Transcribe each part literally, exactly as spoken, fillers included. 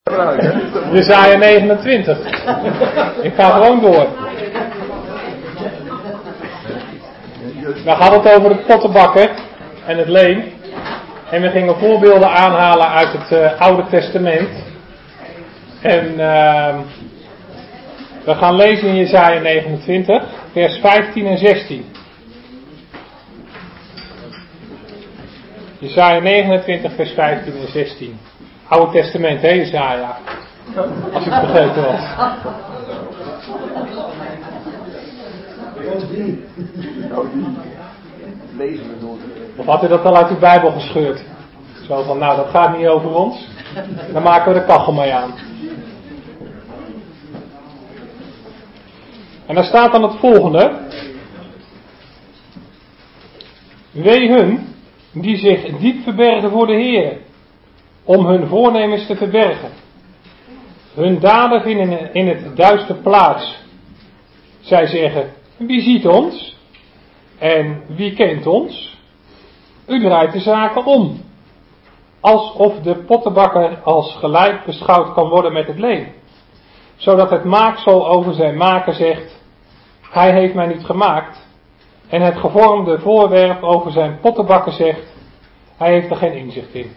Jesaja negenentwintig. Ik ga gewoon door. We hadden het over de pottenbakker en het leem. En we gingen voorbeelden aanhalen uit het uh, Oude Testament. En uh, we gaan lezen in Jesaja negenentwintig, vers vijftien en zestien. Jesaja negenentwintig, vers vijftien en zestien. Oude Testament, hè Jesaja? Als je het vergeten was. Of had u dat al uit uw Bijbel gescheurd? Zo van, nou dat gaat niet over ons. Dan maken we de kachel mee aan. En daar staat dan het volgende. Wee hun die zich diep verbergen voor de Heer, om hun voornemens te verbergen. Hun daden vinden in het duister plaats. Zij zeggen, wie ziet ons? En wie kent ons? U draait de zaken om. Alsof de pottenbakker als gelijk beschouwd kan worden met het leem. Zodat het maaksel over zijn maker zegt, hij heeft mij niet gemaakt. En het gevormde voorwerp over zijn pottenbakker zegt, hij heeft er geen inzicht in.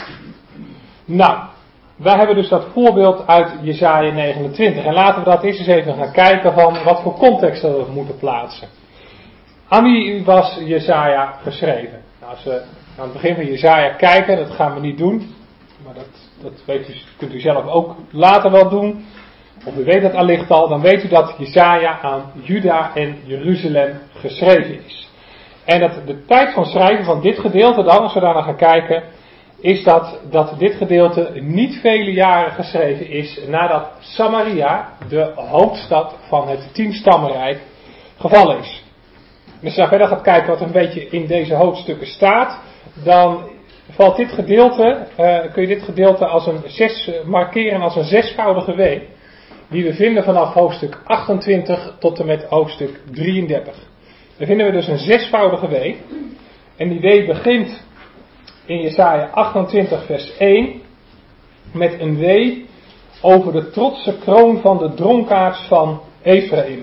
Nou, wij hebben dus dat voorbeeld uit Jesaja negenentwintig. En laten we dat eerst eens even gaan kijken van wat voor context we moeten plaatsen. Aan wie was Jesaja geschreven? Nou, als we aan het begin van Jesaja kijken, dat gaan we niet doen. Maar dat, dat weet u, kunt u zelf ook later wel doen. Of u weet het allicht al, dan weet u dat Jesaja aan Juda en Jeruzalem geschreven is. En dat de tijd van schrijven van dit gedeelte dan, als we daar naar gaan kijken, is dat, dat dit gedeelte niet vele jaren geschreven is nadat Samaria, de hoofdstad van het tienstammenrijk, gevallen is. En als je daar verder gaat kijken wat een beetje in deze hoofdstukken staat, dan valt dit gedeelte, uh, kun je dit gedeelte als een zes, markeren als een zesvoudige W, die we vinden vanaf hoofdstuk achtentwintig tot en met hoofdstuk drieëndertig. Dan vinden we dus een zesvoudige W. En die W begint in Jesaja achtentwintig vers één met een W over de trotse kroon van de dronkaards van Ephraim.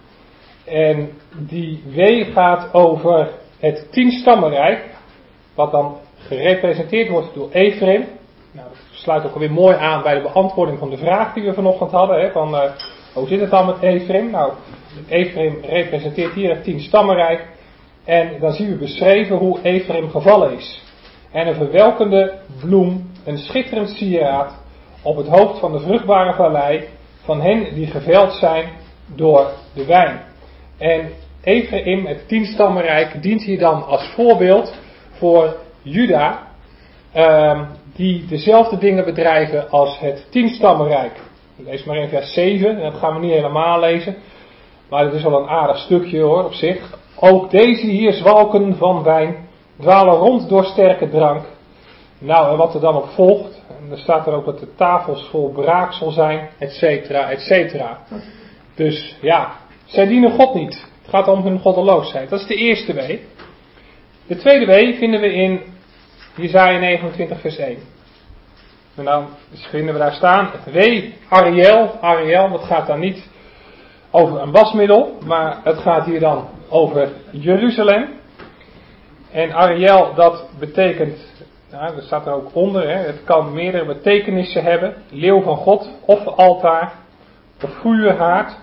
En die W gaat over het tienstammenrijk, wat dan gerepresenteerd wordt door Ephraim. Nou, dat sluit ook alweer mooi aan bij de beantwoording van de vraag die we vanochtend hadden. Hè, van, uh, hoe zit het dan met Ephraim? Nou, Ephraim representeert hier het tienstammenrijk. En dan zien we beschreven hoe Ephraim gevallen is. En een verwelkende bloem, een schitterend sieraad op het hoofd van de vruchtbare vallei van hen die geveld zijn door de wijn. En Ephraim, het tienstammenrijk, dient hier dan als voorbeeld voor Juda, uh, die dezelfde dingen bedrijven als het tienstammenrijk. Lees maar in vers zeven, dat gaan we niet helemaal lezen, maar het is al een aardig stukje hoor op zich. Ook deze hier zwalken van wijn, dwalen rond door sterke drank. Nou, en wat er dan op volgt, en er staat er ook dat de tafels vol braaksel zijn, et cetera, et cetera. Dus ja, zij dienen God niet. Het gaat om hun goddeloosheid. Dat is de eerste W. De tweede W vinden we in Jesaja negenentwintig vers één. En dan vinden we daar staan, W, Ariel. Ariel, dat gaat dan niet over een wasmiddel, maar het gaat hier dan over Jeruzalem. En Ariel, dat betekent, nou, dat staat er ook onder, hè, het kan meerdere betekenissen hebben. Leeuw van God, offeraltaar, of vuurhaard.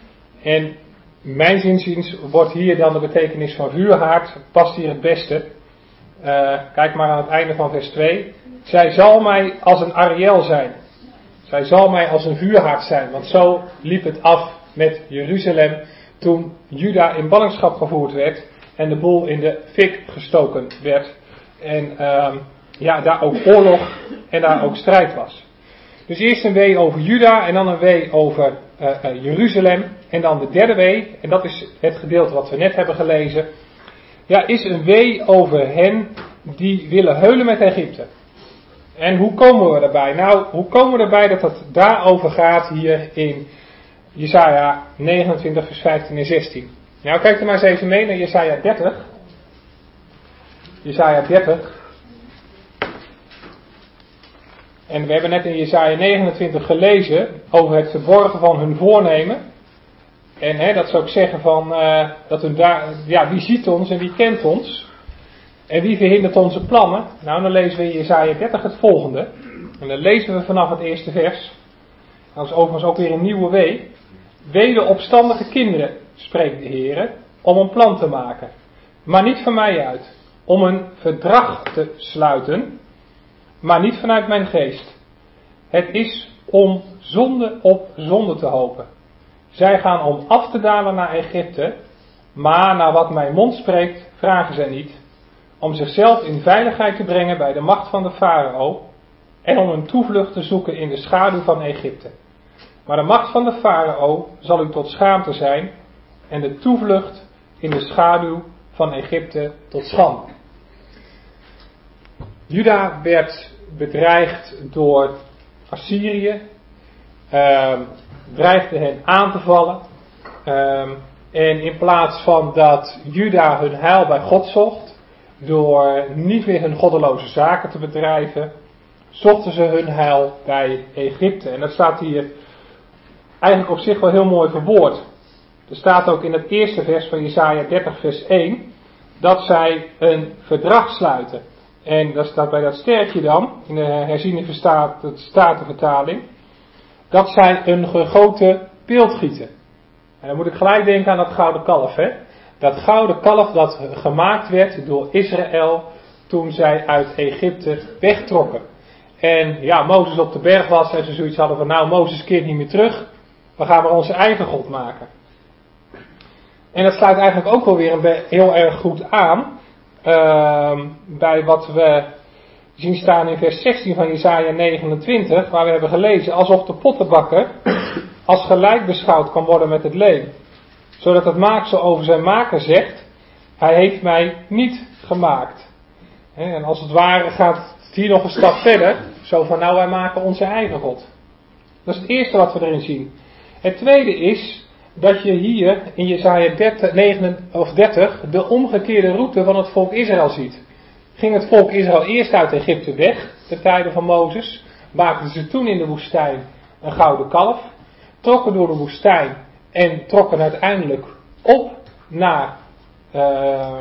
En mijn zinziens wordt hier dan de betekenis van vuurhaard, past hier het beste. Uh, kijk maar aan het einde van vers twee. Zij zal mij als een Ariel zijn. Zij zal mij als een vuurhaard zijn. Want zo liep het af met Jeruzalem toen Juda in ballingschap gevoerd werd en de boel in de fik gestoken werd. En uh, ja, daar ook oorlog en daar ook strijd was. Dus eerst een W over Juda en dan een W over uh, uh, Jeruzalem. En dan de derde W, en dat is het gedeelte wat we net hebben gelezen. Ja, is een W over hen die willen heulen met Egypte. En hoe komen we daarbij? Nou, hoe komen we erbij dat het daarover gaat hier in Jesaja negenentwintig vers vijftien en zestien? Nou, kijk er maar eens even mee naar Jesaja dertig. Jesaja dertig. En we hebben net in Jesaja negenentwintig gelezen over het verborgen van hun voornemen. En hè, dat zou ik zeggen van, uh, dat hun daar, ja, wie ziet ons en wie kent ons? En wie verhindert onze plannen? Nou, dan lezen we in Jesaja dertig het volgende. En dan lezen we vanaf het eerste vers. Dat is overigens ook weer een nieuwe wee. Wee de opstandige kinderen, spreekt de Heer, om een plan te maken. Maar niet van mij uit. Om een verdrag te sluiten, maar niet vanuit mijn geest. Het is om zonde op zonde te hopen. Zij gaan om af te dalen naar Egypte, maar naar wat mijn mond spreekt, vragen zij niet. Om zichzelf in veiligheid te brengen bij de macht van de farao en om een toevlucht te zoeken in de schaduw van Egypte. Maar de macht van de farao zal u tot schaamte zijn en de toevlucht in de schaduw van Egypte tot schande. Juda werd bedreigd door Assyrië, uh, dreigde hen aan te vallen. Uh, en in plaats van dat Juda hun heil bij God zocht, door niet meer hun goddeloze zaken te bedrijven, zochten ze hun heil bij Egypte. En dat staat hier eigenlijk op zich wel heel mooi verwoord. Er staat ook in het eerste vers van Jesaja dertig vers één, dat zij een verdrag sluiten. En dat staat bij dat sterkje dan, in de herziene statenvertaling, dat zij een gegoten beeld gieten. En dan moet ik gelijk denken aan dat gouden kalf, hè. Dat gouden kalf dat gemaakt werd door Israël toen zij uit Egypte wegtrokken. En ja, Mozes op de berg was en ze zoiets hadden van, nou, Mozes keert niet meer terug, we gaan maar onze eigen God maken. En dat sluit eigenlijk ook wel weer een heel erg goed aan uh, bij wat we zien staan in vers zestien van Jesaja negenentwintig, waar we hebben gelezen, alsof de pottenbakker als gelijk beschouwd kan worden met het leem. Zodat het maaksel over zijn maker zegt, hij heeft mij niet gemaakt. En als het ware gaat het hier nog een stap verder, zo van nou wij maken onze eigen God. Dat is het eerste wat we erin zien. Het tweede is dat je hier in Jesaja dertig, negen, of dertig de omgekeerde route van het volk Israël ziet. Ging het volk Israël eerst uit Egypte weg, ten tijde van Mozes, maakten ze toen in de woestijn een gouden kalf, trokken door de woestijn en trokken uiteindelijk op naar uh, uh,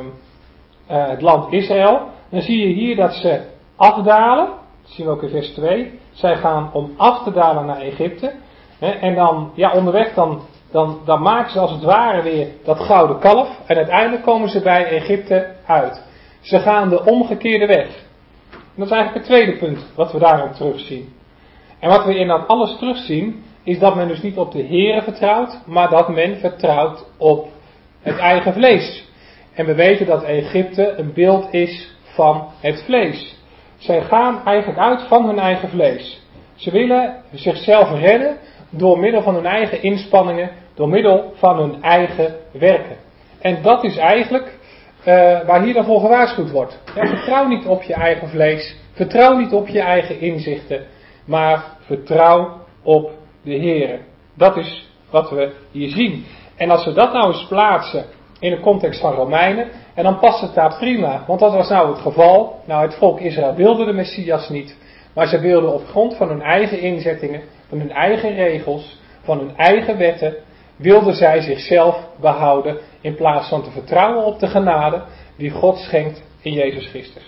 het land Israël. Dan zie je hier dat ze afdalen, dat zien we ook in vers twee, zij gaan om af te dalen naar Egypte. Hè, en dan, ja, onderweg dan, dan, dan maken ze als het ware weer dat gouden kalf en uiteindelijk komen ze bij Egypte uit. Ze gaan de omgekeerde weg. En dat is eigenlijk het tweede punt wat we daarop terugzien. En wat we in dat alles terugzien, is dat men dus niet op de Here vertrouwt, maar dat men vertrouwt op het eigen vlees. En we weten dat Egypte een beeld is van het vlees. Zij gaan eigenlijk uit van hun eigen vlees. Ze willen zichzelf redden door middel van hun eigen inspanningen, door middel van hun eigen werken. En dat is eigenlijk uh, waar hier dan voor gewaarschuwd wordt. Ja, vertrouw niet op je eigen vlees, vertrouw niet op je eigen inzichten, maar vertrouw op de Heere. Dat is wat we hier zien. En als we dat nou eens plaatsen in de context van Romeinen, en dan past het daar prima. Want wat was nou het geval? Nou, het volk Israël wilde de Messias niet, maar ze wilden op grond van hun eigen inzettingen, van hun eigen regels, van hun eigen wetten, wilden zij zichzelf behouden in plaats van te vertrouwen op de genade die God schenkt in Jezus Christus.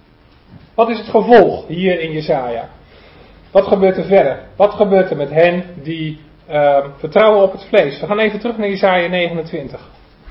Wat is het gevolg hier in Jesaja? Wat gebeurt er verder? Wat gebeurt er met hen die uh, vertrouwen op het vlees? We gaan even terug naar Jesaja negenentwintig.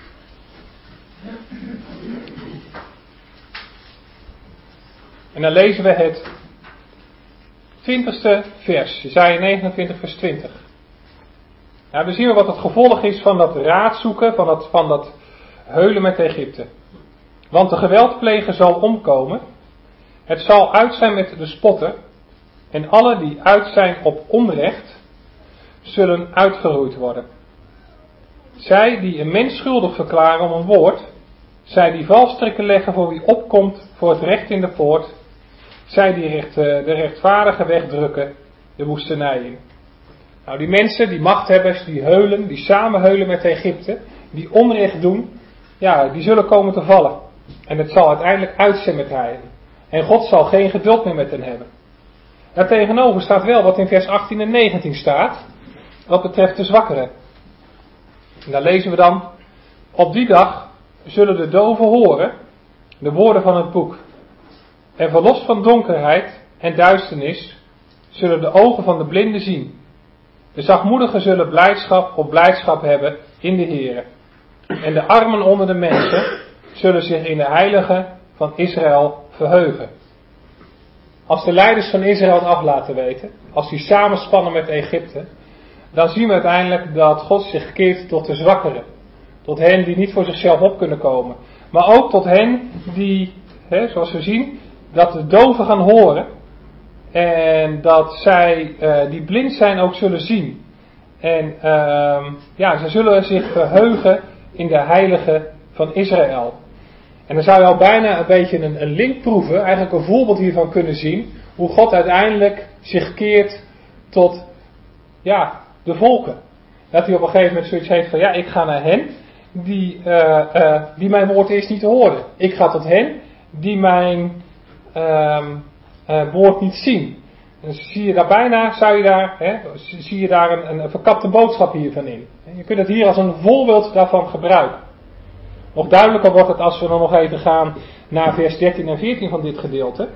En dan lezen we het twintigste vers. Jesaja negenentwintig vers twintig. Nou, dan zien we wat het gevolg is van dat raadzoeken, van dat, van dat heulen met Egypte. Want de geweldpleger zal omkomen. Het zal uit zijn met de spotten. En alle die uit zijn op onrecht, zullen uitgeroeid worden. Zij die een mens schuldig verklaren om een woord, zij die valstrikken leggen voor wie opkomt voor het recht in de poort, zij die recht, de rechtvaardige wegdrukken de woestenij in. Nou, die mensen, die machthebbers, die heulen, die samen heulen met Egypte, die onrecht doen, ja, die zullen komen te vallen. En het zal uiteindelijk uit zijn met hen. En God zal geen geduld meer met hen hebben. Daartegenover staat wel wat in vers achttien en negentien staat, wat betreft de zwakkeren. En daar lezen we dan: op die dag zullen de doven horen de woorden van het boek. En verlost van donkerheid en duisternis zullen de ogen van de blinden zien. De zachtmoedigen zullen blijdschap op blijdschap hebben in de Here. En de armen onder de mensen zullen zich in de heilige van Israël verheugen. Als de leiders van Israël het af laten weten, als die samenspannen met Egypte, dan zien we uiteindelijk dat God zich keert tot de zwakkeren. Tot hen die niet voor zichzelf op kunnen komen. Maar ook tot hen die, hè, zoals we zien, dat de doven gaan horen. En dat zij uh, die blind zijn ook zullen zien. En uh, ja, ze zullen zich verheugen in de heilige van Israël. En dan zou je al bijna een beetje een, een link proeven, eigenlijk een voorbeeld hiervan kunnen zien. Hoe God uiteindelijk zich keert tot, ja, de volken. Dat hij op een gegeven moment zoiets heeft van, ja, ik ga naar hen die, uh, uh, die mijn woord eerst niet hoorden. Ik ga tot hen die mijn uh, uh, woord niet zien. En dus zie je daar bijna, zou je daar, hè, zie je daar een, een verkapte boodschap hiervan in. Je kunt het hier als een voorbeeld daarvan gebruiken. Nog duidelijker wordt het als we dan nog even gaan naar vers dertien en veertien van dit gedeelte.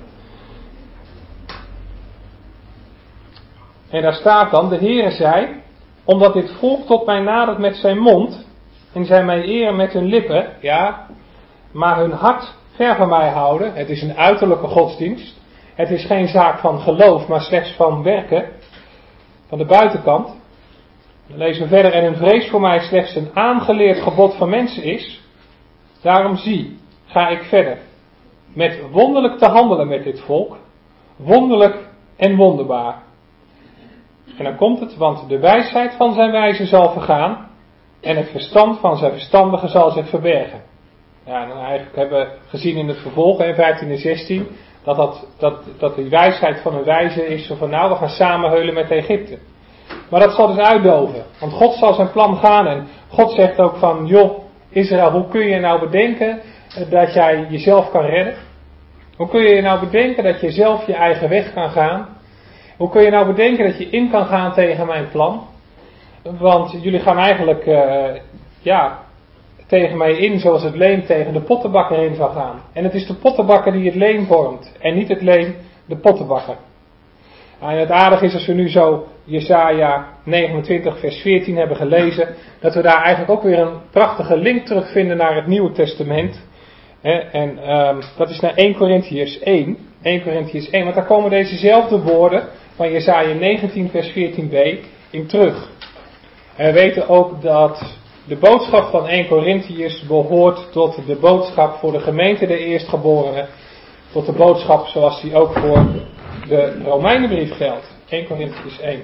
En daar staat dan, de Heere zei, omdat dit volk tot mij nadert met zijn mond, en zij mij eren met hun lippen, ja, maar hun hart ver van mij houden. Het is een uiterlijke godsdienst. Het is geen zaak van geloof, maar slechts van werken, van de buitenkant. Dan lezen we verder, en hun vrees voor mij slechts een aangeleerd gebod van mensen is. Daarom zie, ga ik verder, met wonderlijk te handelen met dit volk, wonderlijk en wonderbaar. En dan komt het, want de wijsheid van zijn wijze zal vergaan, en het verstand van zijn verstandigen zal zich verbergen. Ja, en dan eigenlijk hebben we gezien in het vervolg, in vijftien en zestien, dat, dat, dat, dat die wijsheid van een wijze is zo van, nou, we gaan samen heulen met Egypte. Maar dat zal dus uitdoven, want God zal zijn plan gaan, en God zegt ook van, joh, Israël, hoe kun je nou bedenken dat jij jezelf kan redden? Hoe kun je nou bedenken dat je zelf je eigen weg kan gaan? Hoe kun je nou bedenken dat je in kan gaan tegen mijn plan? Want jullie gaan eigenlijk uh, ja, tegen mij in zoals het leem tegen de pottenbakker in zal gaan. En het is de pottenbakker die het leem vormt en niet het leem de pottenbakker. En het aardige is als we nu zo Jesaja negenentwintig vers veertien hebben gelezen, dat we daar eigenlijk ook weer een prachtige link terugvinden naar het Nieuwe Testament. En um, dat is naar eerste Korintiërs één. eerste Korintiërs één, want daar komen dezezelfde woorden van Jesaja negentien vers veertien b in terug. En we weten ook dat de boodschap van eerste Korintiërs behoort tot de boodschap voor de gemeente der eerstgeborenen. Tot de boodschap zoals die ook voor de Romeinenbrief geldt. eerste Korintiërs één.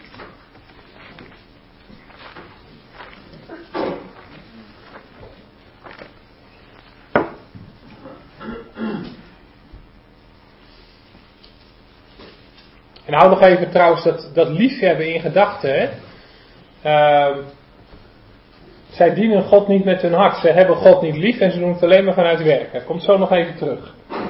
En hou nog even trouwens dat, dat liefhebben in gedachten. Hè? Uh, zij dienen God niet met hun hart. Zij hebben God niet lief en ze doen het alleen maar vanuit werken. Komt zo nog even terug.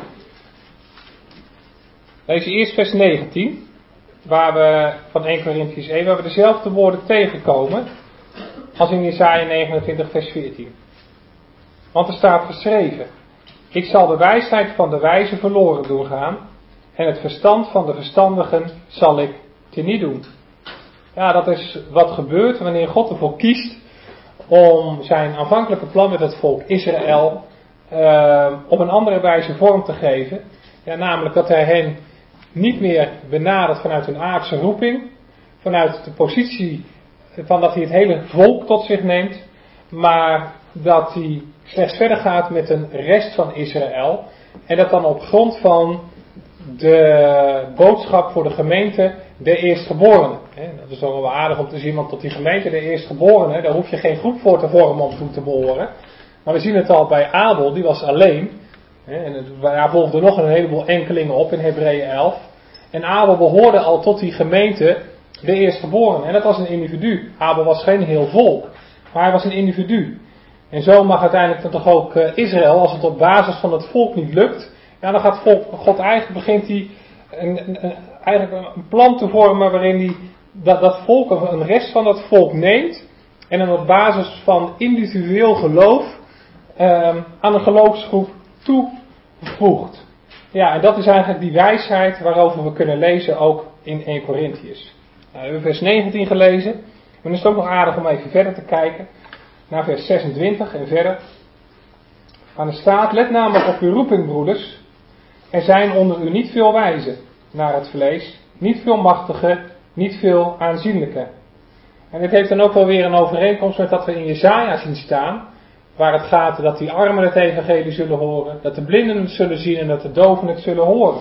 Lees eerst vers negentien. Waar we, van eerste Korintiërs één, waar we dezelfde woorden tegenkomen. Als in Jesaja negenentwintig vers veertien. Want er staat geschreven. Ik zal de wijsheid van de wijze verloren doen gaan. En het verstand van de verstandigen zal ik teniet doen. Ja, dat is wat gebeurt wanneer God ervoor kiest om zijn aanvankelijke plan met het volk Israël uh, op een andere wijze vorm te geven. Ja, namelijk dat hij hen niet meer benadert vanuit hun aardse roeping, vanuit de positie van dat hij het hele volk tot zich neemt, maar dat hij slechts verder gaat met een rest van Israël en dat dan op grond van de boodschap voor de gemeente der eerstgeborenen. Dat is wel aardig om te zien, want tot die gemeente der eerstgeborenen, daar hoef je geen groep voor te vormen om toe te behoren. Maar we zien het al bij Abel, die was alleen. En daar volgden nog een heleboel enkelingen op in Hebreeën elf. En Abel behoorde al tot die gemeente der eerstgeborenen. En dat was een individu. Abel was geen heel volk, maar hij was een individu. En zo mag uiteindelijk dan toch ook Israël, als het op basis van het volk niet lukt, ja, dan gaat volk, God eigenlijk begint hij een, een, eigenlijk een plan te vormen waarin hij dat, dat volk, een rest van dat volk neemt en dan op basis van individueel geloof um, aan een geloofsgroep toevoegt. Ja, en dat is eigenlijk die wijsheid waarover we kunnen lezen ook in Eerste Korintiërs. Nou, we hebben vers negentien gelezen, maar dan is het ook nog aardig om even verder te kijken naar vers zesentwintig en verder. Aan de staat, let namelijk op uw roeping, broeders. Er zijn onder u niet veel wijzen naar het vlees, niet veel machtige, niet veel aanzienlijke. En dit heeft dan ook wel weer een overeenkomst met dat we in Jesaja zien staan, waar het gaat dat die armen het evangelie zullen horen, dat de blinden het zullen zien en dat de doven het zullen horen.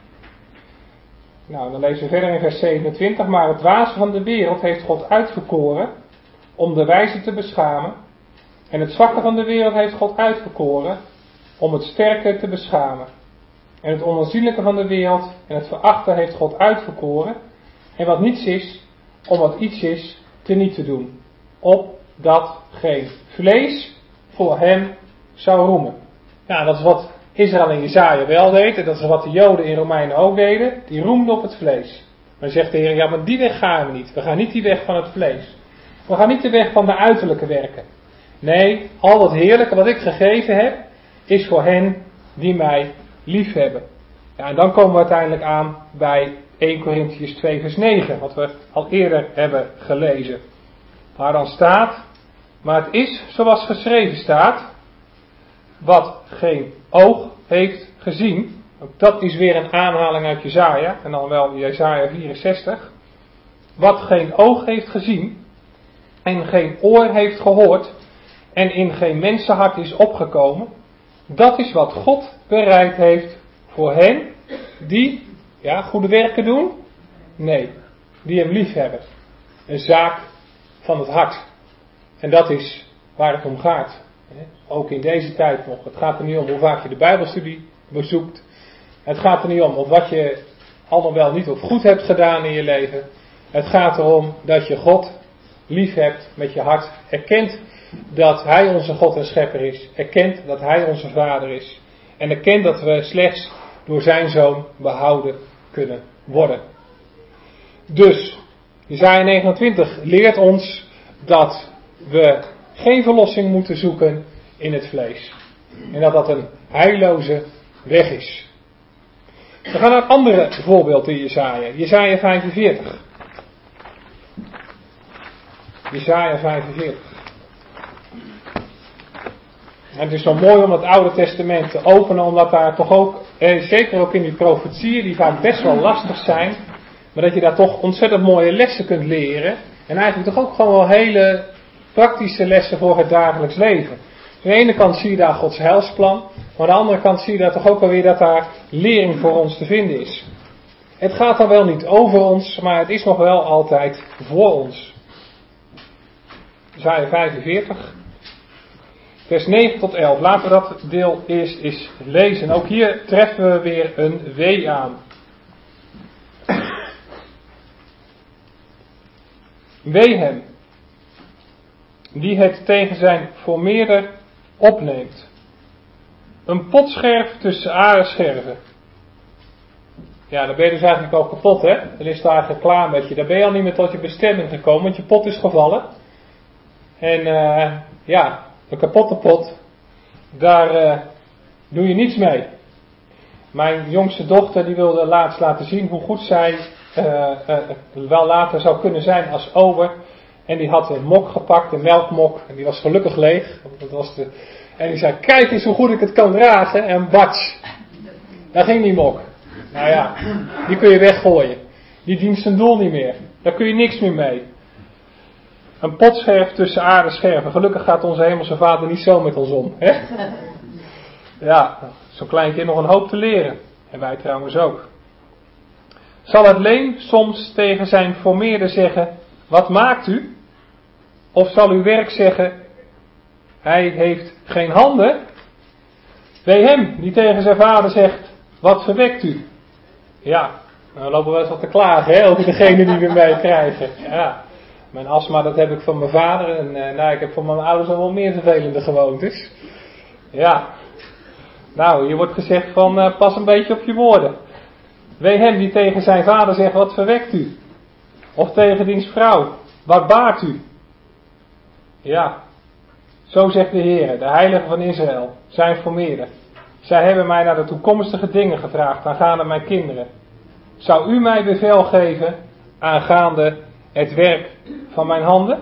Nou, dan lezen we verder in vers zevenentwintig, maar het dwaze van de wereld heeft God uitverkoren om de wijze te beschamen, en het zwakke van de wereld heeft God uitverkoren om het sterke te beschamen. En het onaanzienlijke van de wereld en het verachte heeft God uitverkoren, en wat niets is, om wat iets is, teniet te doen, opdat geen vlees voor hem zou roemen. Ja, dat is wat Israël en Jesaja wel deed, en dat is wat de Joden in Romeinen ook deden, die roemden op het vlees. Maar dan zegt de Heer, ja, maar die weg gaan we niet. We gaan niet die weg van het vlees. We gaan niet de weg van de uiterlijke werken. Nee, al dat heerlijke wat ik gegeven heb, is voor hen die mij lief hebben. Ja, en dan komen we uiteindelijk aan bij Eerste Korintiërs twee vers negen, wat we al eerder hebben gelezen. Waar dan staat, maar het is zoals geschreven staat, wat geen oog heeft gezien. Ook dat is weer een aanhaling uit Jesaja, en dan wel Jesaja vierenzestig. Wat geen oog heeft gezien, en geen oor heeft gehoord, en in geen mensenhart is opgekomen, dat is wat God bereid heeft voor hen die, ja, goede werken doen? Nee, die hem lief hebben. Een zaak van het hart. En dat is waar het om gaat. Ook in deze tijd nog. Het gaat er niet om hoe vaak je de Bijbelstudie bezoekt. Het gaat er niet om of wat je allemaal wel niet of goed hebt gedaan in je leven. Het gaat erom dat je God lief hebt met je hart. Erkent dat Hij onze God en Schepper is. Erkent dat Hij onze Vader is. En erkent dat we slechts door zijn Zoon behouden kunnen worden. Dus, Jesaja negenentwintig leert ons dat we geen verlossing moeten zoeken in het vlees. En dat dat een heilloze weg is. We gaan naar een andere voorbeeld in Jesaja. Jesaja vijfenveertig. Jesaja vijfenveertig. En het is zo mooi om het Oude Testament te openen, omdat daar toch ook, eh, zeker ook in die profetieën, die vaak best wel lastig zijn, maar dat je daar toch ontzettend mooie lessen kunt leren. En eigenlijk toch ook gewoon wel hele praktische lessen voor het dagelijks leven. Aan de ene kant zie je daar Gods heilsplan, maar aan de andere kant zie je daar toch ook wel weer dat daar lering voor ons te vinden is. Het gaat dan wel niet over ons, maar het is nog wel altijd voor ons. Jesaja vijfenveertig. Vers negen tot elf. Laten we dat deel eerst eens lezen. Ook hier treffen we weer een wee aan. Wee hem, die het tegen zijn formeerder opneemt. Een potscherf tussen aardescherven. Ja, dan ben je dus eigenlijk al kapot, hè. Dan is het eigenlijk klaar met je. Dan ben je al niet meer tot je bestemming gekomen, want je pot is gevallen. En uh, ja, een kapotte pot, daar uh, doe je niets mee. Mijn jongste dochter die wilde laatst laten zien hoe goed zij uh, uh, wel later zou kunnen zijn als ober. En die had een mok gepakt, een melkmok, en die was gelukkig leeg. Dat was de... En die zei, kijk eens hoe goed ik het kan dragen. En batsch, daar ging die mok. Nou ja, die kun je weggooien. Die dient zijn doel niet meer. Daar kun je niks meer mee. Een potscherf tussen aardescherven. Gelukkig gaat onze hemelse vader niet zo met ons om. Hè? Ja, zo'n klein kind nog een hoop te leren. En wij trouwens ook. Zal het leem soms tegen zijn formeerder zeggen, wat maakt u? Of zal uw werk zeggen, hij heeft geen handen? Wee hem die tegen zijn vader zegt, wat verwekt u? Ja, dan lopen we eens wat te klagen, hè, over degene die we mee krijgen. Ja, mijn astma dat heb ik van mijn vader en uh, nou, ik heb van mijn ouders al wel meer vervelende gewoontes. Ja, nou, hier wordt gezegd van uh, pas een beetje op je woorden. Wee hem die tegen zijn vader zegt, wat verwekt u? Of tegen diens vrouw, wat baart u? Ja, zo zegt de Heer, de Heilige van Israël, zijn formeerder. Zij hebben mij naar de toekomstige dingen gevraagd, aangaande mijn kinderen. Zou u mij bevel geven, aangaande het werk van mijn handen?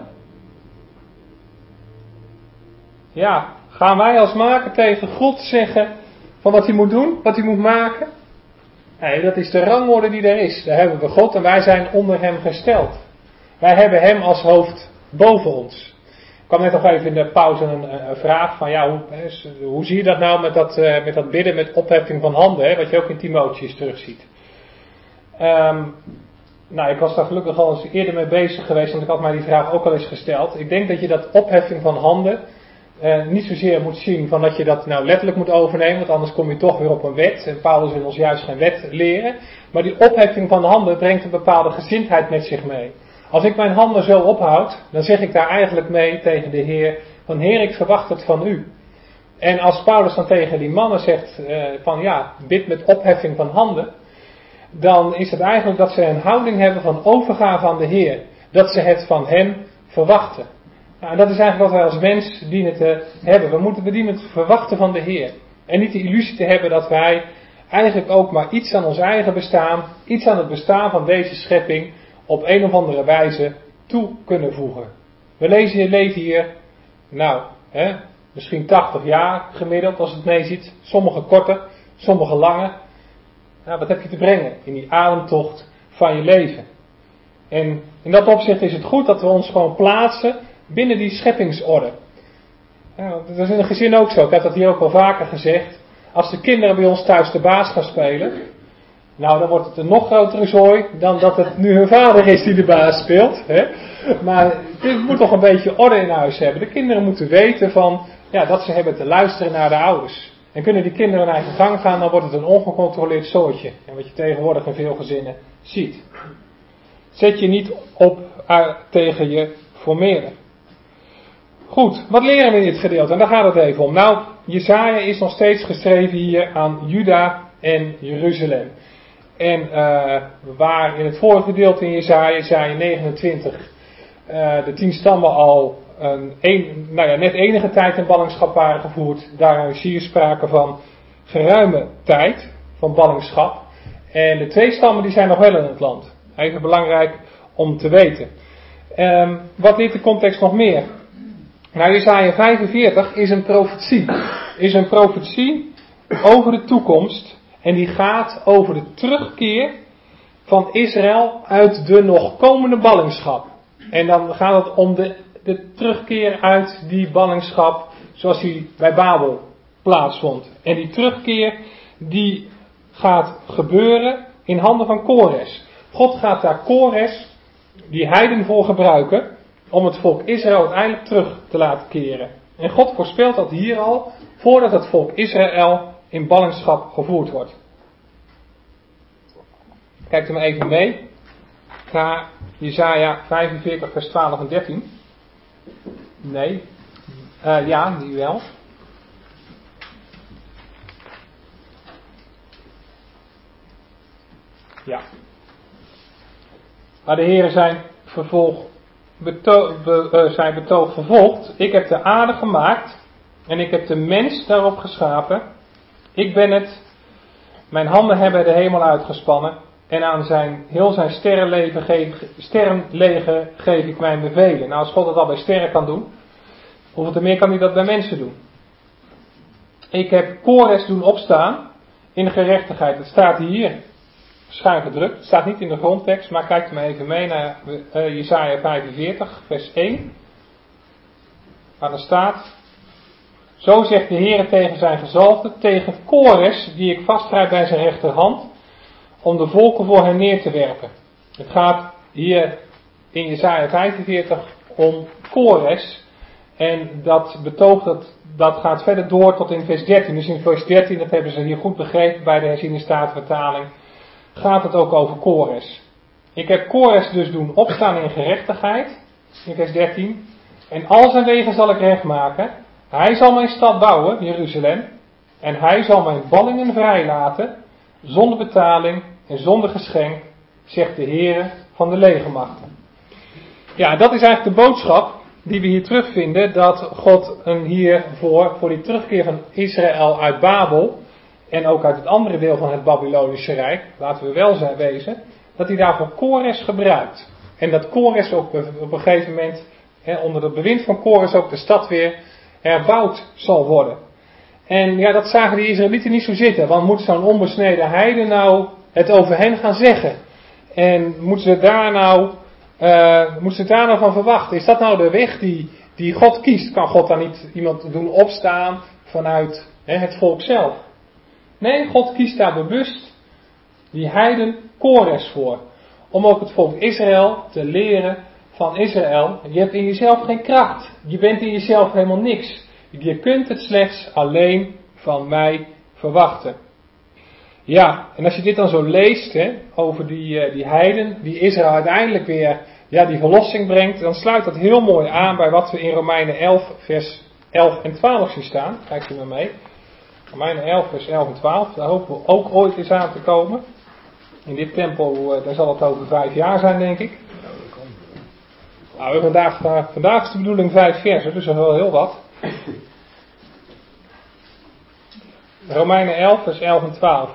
Ja, gaan wij als maker tegen God zeggen van wat hij moet doen, wat hij moet maken? Nee, dat is de rangorde die er is. Daar hebben we God en wij zijn onder hem gesteld. Wij hebben hem als hoofd boven ons. Ik kwam net nog even in de pauze een, een vraag van ja, hoe, hoe zie je dat nou met dat, uh, met dat bidden met opheffing van handen, hè, wat je ook in Timotheus terugziet. Um, nou, ik was daar gelukkig al eens eerder mee bezig geweest, want ik had mij die vraag ook al eens gesteld. Ik denk dat je dat opheffing van handen uh, niet zozeer moet zien van dat je dat nou letterlijk moet overnemen, want anders kom je toch weer op een wet. En Paulus wil ons juist geen wet leren. Maar die opheffing van de handen brengt een bepaalde gezindheid met zich mee. Als ik mijn handen zo ophoud, dan zeg ik daar eigenlijk mee tegen de Heer, van Heer, ik verwacht het van u. En als Paulus dan tegen die mannen zegt uh, van ja, bid met opheffing van handen, dan is het eigenlijk dat ze een houding hebben van overgave aan de Heer. Dat ze het van hem verwachten. Nou, en dat is eigenlijk wat wij als mens dienen te hebben. We moeten we dienen te verwachten van de Heer. En niet de illusie te hebben dat wij eigenlijk ook maar iets aan ons eigen bestaan, iets aan het bestaan van deze schepping, op een of andere wijze toe kunnen voegen. We lezen je leven hier, nou, hè, misschien tachtig jaar gemiddeld als het meeziet. Sommige korter, sommige langer. Nou, wat heb je te brengen in die ademtocht van je leven? En in dat opzicht is het goed dat we ons gewoon plaatsen binnen die scheppingsorde. Ja, dat is in een gezin ook zo. Ik heb dat hier ook al vaker gezegd. Als de kinderen bij ons thuis de baas gaan spelen, nou, dan wordt het een nog grotere zooi dan dat het nu hun vader is die de baas speelt. Hè? Maar dit moet toch een beetje orde in huis hebben. De kinderen moeten weten van, ja, dat ze hebben te luisteren naar de ouders. En kunnen die kinderen hun eigen gang gaan, dan wordt het een ongecontroleerd zootje. En wat je tegenwoordig in veel gezinnen ziet. Zet je niet op uh, tegen je formeerder. Goed, wat leren we in dit gedeelte? En daar gaat het even om. Nou, Jesaja is nog steeds geschreven hier aan Juda en Jeruzalem. En uh, waar in het vorige gedeelte in Jesaja, Jesaja negenentwintig, uh, de tien stammen al een, een, nou ja, net enige tijd in ballingschap waren gevoerd. Daar is hier sprake van geruime tijd van ballingschap. En de twee stammen die zijn nog wel in het land. Even belangrijk om te weten. Um, wat leert de context nog meer? Nou, Jesaja vijfenveertig is een profetie. Is een profetie over de toekomst. En die gaat over de terugkeer van Israël uit de nog komende ballingschap. En dan gaat het om de, de terugkeer uit die ballingschap zoals die bij Babel plaatsvond. En die terugkeer die gaat gebeuren in handen van Kores. God gaat daar Kores, die heiden voor gebruiken, om het volk Israël uiteindelijk terug te laten keren. En God voorspelt dat hier al, voordat het volk Israël in ballingschap gevoerd wordt. Kijk er maar even mee naar Jesaja vijfenveertig vers twaalf en dertien. Nee, uh, ja, die wel. Ja. Maar de Heere zijn vervolg, betoog, be, uh, zijn betoog vervolgt. Ik heb de aarde gemaakt en ik heb de mens daarop geschapen. Ik ben het. Mijn handen hebben de hemel uitgespannen. En aan zijn, heel zijn sterrenleger geef, sterrenleger geef ik mijn bevelen. Nou, als God dat al bij sterren kan doen, hoeveel te meer kan hij dat bij mensen doen? Ik heb Kores doen opstaan in de gerechtigheid. Dat staat hier schuin gedrukt. Het staat niet in de grondtekst, maar kijk maar even mee naar uh, Jesaja vijfenveertig, vers één. Waar er staat: zo zegt de Heer tegen zijn gezalfde, tegen Kores, die ik vastgrijp bij zijn rechterhand, om de volken voor hen neer te werpen. Het gaat hier in Jesaja vijfenveertig om Kores. En dat betoog, dat, dat gaat verder door tot in vers dertien. Dus in vers dertien, dat hebben ze hier goed begrepen bij de herziene statenvertaling, gaat het ook over Kores. Ik heb Kores dus doen opstaan in gerechtigheid, in vers dertien. En al zijn wegen zal ik recht maken. Hij zal mijn stad bouwen, Jeruzalem. En hij zal mijn ballingen vrijlaten, zonder betaling en zonder geschenk, zegt de Heere van de legermachten. Ja, dat is eigenlijk de boodschap die we hier terugvinden, dat God een hiervoor, voor die terugkeer van Israël uit Babel, en ook uit het andere deel van het Babylonische Rijk, laten we wel zijn wezen, dat hij daarvoor Kores gebruikt. En dat Kores ook op een gegeven moment, hè, onder het bewind van Kores ook de stad weer herbouwd zal worden. En ja, dat zagen die Israëlieten niet zo zitten, want moet zo'n onbesneden heide nou het over hen gaan zeggen? En moeten ze daar nou, uh, moeten ze daar nou van verwachten? Is dat nou de weg die, die God kiest? Kan God dan niet iemand doen opstaan vanuit hè, het volk zelf? Nee, God kiest daar bewust die heiden Kores voor. Om ook het volk Israël te leren van Israël. Je hebt in jezelf geen kracht. Je bent in jezelf helemaal niks. Je kunt het slechts alleen van mij verwachten. Ja, en als je dit dan zo leest, hè, over die, uh, die heiden, die Israël uiteindelijk weer ja, die verlossing brengt, dan sluit dat heel mooi aan bij wat we in Romeinen elf, vers elf en twaalf zien staan. Kijk u maar mee. Romeinen elf, vers elf en twaalf, daar hopen we ook ooit eens aan te komen. In dit tempo, uh, daar zal het over vijf jaar zijn, denk ik. Nou, vandaag, uh, vandaag is de bedoeling vijf versen, dus dat is wel heel wat. Romeinen elf, vers elf en twaalf.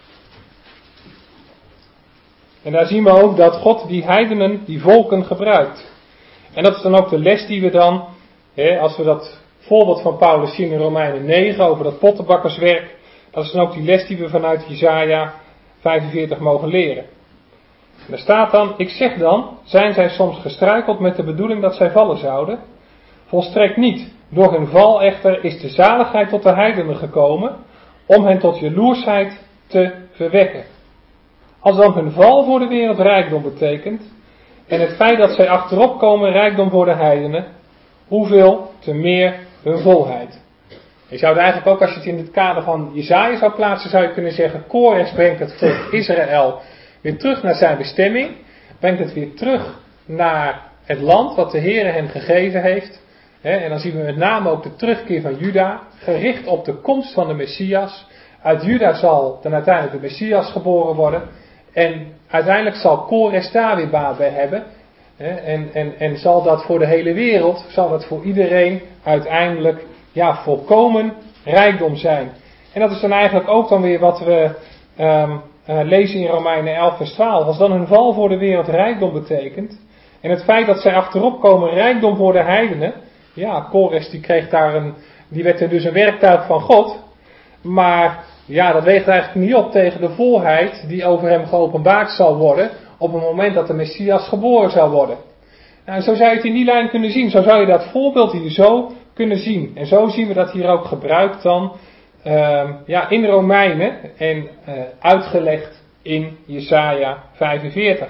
En daar zien we ook dat God die heidenen, die volken gebruikt. En dat is dan ook de les die we dan, hè, als we dat voorbeeld van Paulus zien in Romeinen negen over dat pottenbakkerswerk, dat is dan ook die les die we vanuit Jesaja vijfenveertig mogen leren. En daar staat dan, ik zeg dan, zijn zij soms gestruikeld met de bedoeling dat zij vallen zouden? Volstrekt niet. Door hun val echter is de zaligheid tot de heidenen gekomen, om hen tot jaloersheid te verwekken. Als dan hun val voor de wereld rijkdom betekent, en het feit dat zij achterop komen rijkdom voor de heidenen, hoeveel te meer hun volheid. Je zou het eigenlijk ook, als je het in het kader van Jesaja zou plaatsen, zou je kunnen zeggen, Kores brengt het volk Israël weer terug naar zijn bestemming, brengt het weer terug naar het land wat de Heere hem gegeven heeft. En dan zien we met name ook de terugkeer van Juda, gericht op de komst van de Messias. Uit Juda zal dan uiteindelijk de Messias geboren worden. En uiteindelijk zal Kores daar weer baat bij hebben. En, en, en zal dat voor de hele wereld, zal dat voor iedereen uiteindelijk ja, volkomen rijkdom zijn. En dat is dan eigenlijk ook dan weer wat we um, uh, lezen in Romeinen elf vers twaalf. Als dan hun val voor de wereld rijkdom betekent, en het feit dat zij achterop komen rijkdom voor de heidenen, ja, Kores die kreeg daar een, die werd er dus een werktuig van God, maar ja, dat weegt eigenlijk niet op tegen de volheid die over hem geopenbaard zal worden op het moment dat de Messias geboren zal worden. Nou, zo zou je het in die lijn kunnen zien. Zo zou je dat voorbeeld hier zo kunnen zien. En zo zien we dat hier ook gebruikt dan uh, ja, in Romeinen en uh, uitgelegd in Jesaja vijfenveertig.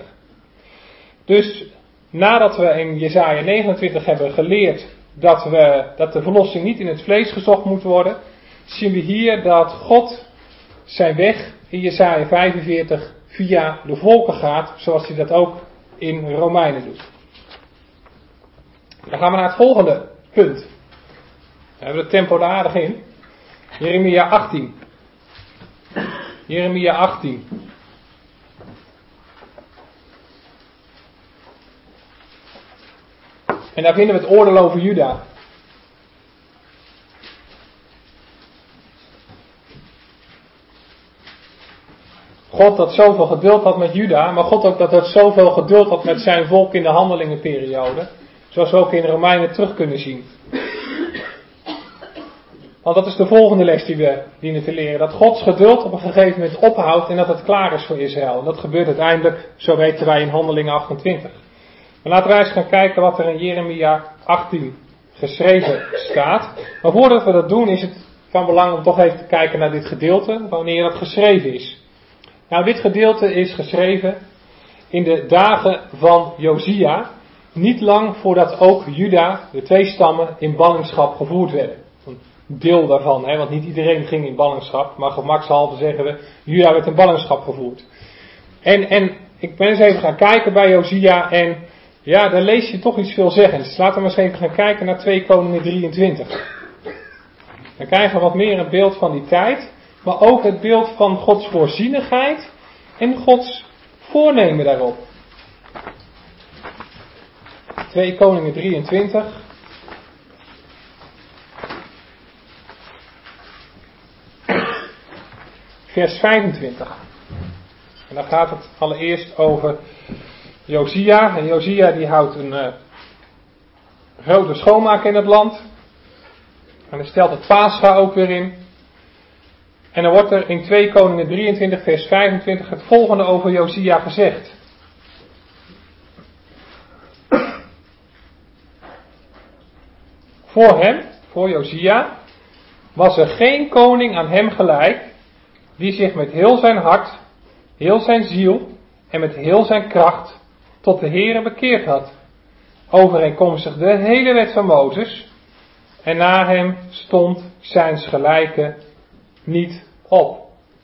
Dus nadat we in Jesaja negenentwintig hebben geleerd dat, we, dat de verlossing niet in het vlees gezocht moet worden, zien we hier dat God zijn weg in Jesaja vijfenveertig via de volken gaat, zoals hij dat ook in Romeinen doet. Dan gaan we naar het volgende punt. We hebben het tempo er aardig in. Jeremia achttien. Jeremia achttien. En daar vinden we het oordeel over Juda. God dat zoveel geduld had met Juda, maar God ook dat hij zoveel geduld had met zijn volk in de handelingenperiode. Zoals we ook in de Romeinen terug kunnen zien. Want dat is de volgende les die we dienen te leren. Dat Gods geduld op een gegeven moment ophoudt en dat het klaar is voor Israël. En dat gebeurt uiteindelijk, zo weten wij, in Handelingen achtentwintig. Maar laten wij eens gaan kijken wat er in Jeremia achttien geschreven staat. Maar voordat we dat doen is het van belang om toch even te kijken naar dit gedeelte, wanneer dat geschreven is. Nou, dit gedeelte is geschreven in de dagen van Josia, niet lang voordat ook Juda, de twee stammen, in ballingschap gevoerd werden. Een deel daarvan, hè, want niet iedereen ging in ballingschap, maar gemakshalve zeggen we, Juda werd in ballingschap gevoerd. En, en ik ben eens even gaan kijken bij Josia en ja, daar lees je toch iets veelzeggends. Dus laten we maar eens even gaan kijken naar twee Koningen drieëntwintig. Dan krijgen we wat meer een beeld van die tijd, maar ook het beeld van Gods voorzienigheid en Gods voornemen daarop. twee Koningen drieëntwintig. Vers vijfentwintig. En dan gaat het allereerst over Josia. En Josia die houdt een uh, grote schoonmaak in het land. En hij stelt het Pascha ook weer in. En dan wordt er in twee Koningen drieëntwintig vers vijfentwintig het volgende over Josia gezegd. Voor hem, voor Josia, was er geen koning aan hem gelijk, die zich met heel zijn hart, heel zijn ziel en met heel zijn kracht tot de Heere bekeerd had. Overeenkomstig de hele wet van Mozes, en na hem stond zijns gelijke niet op.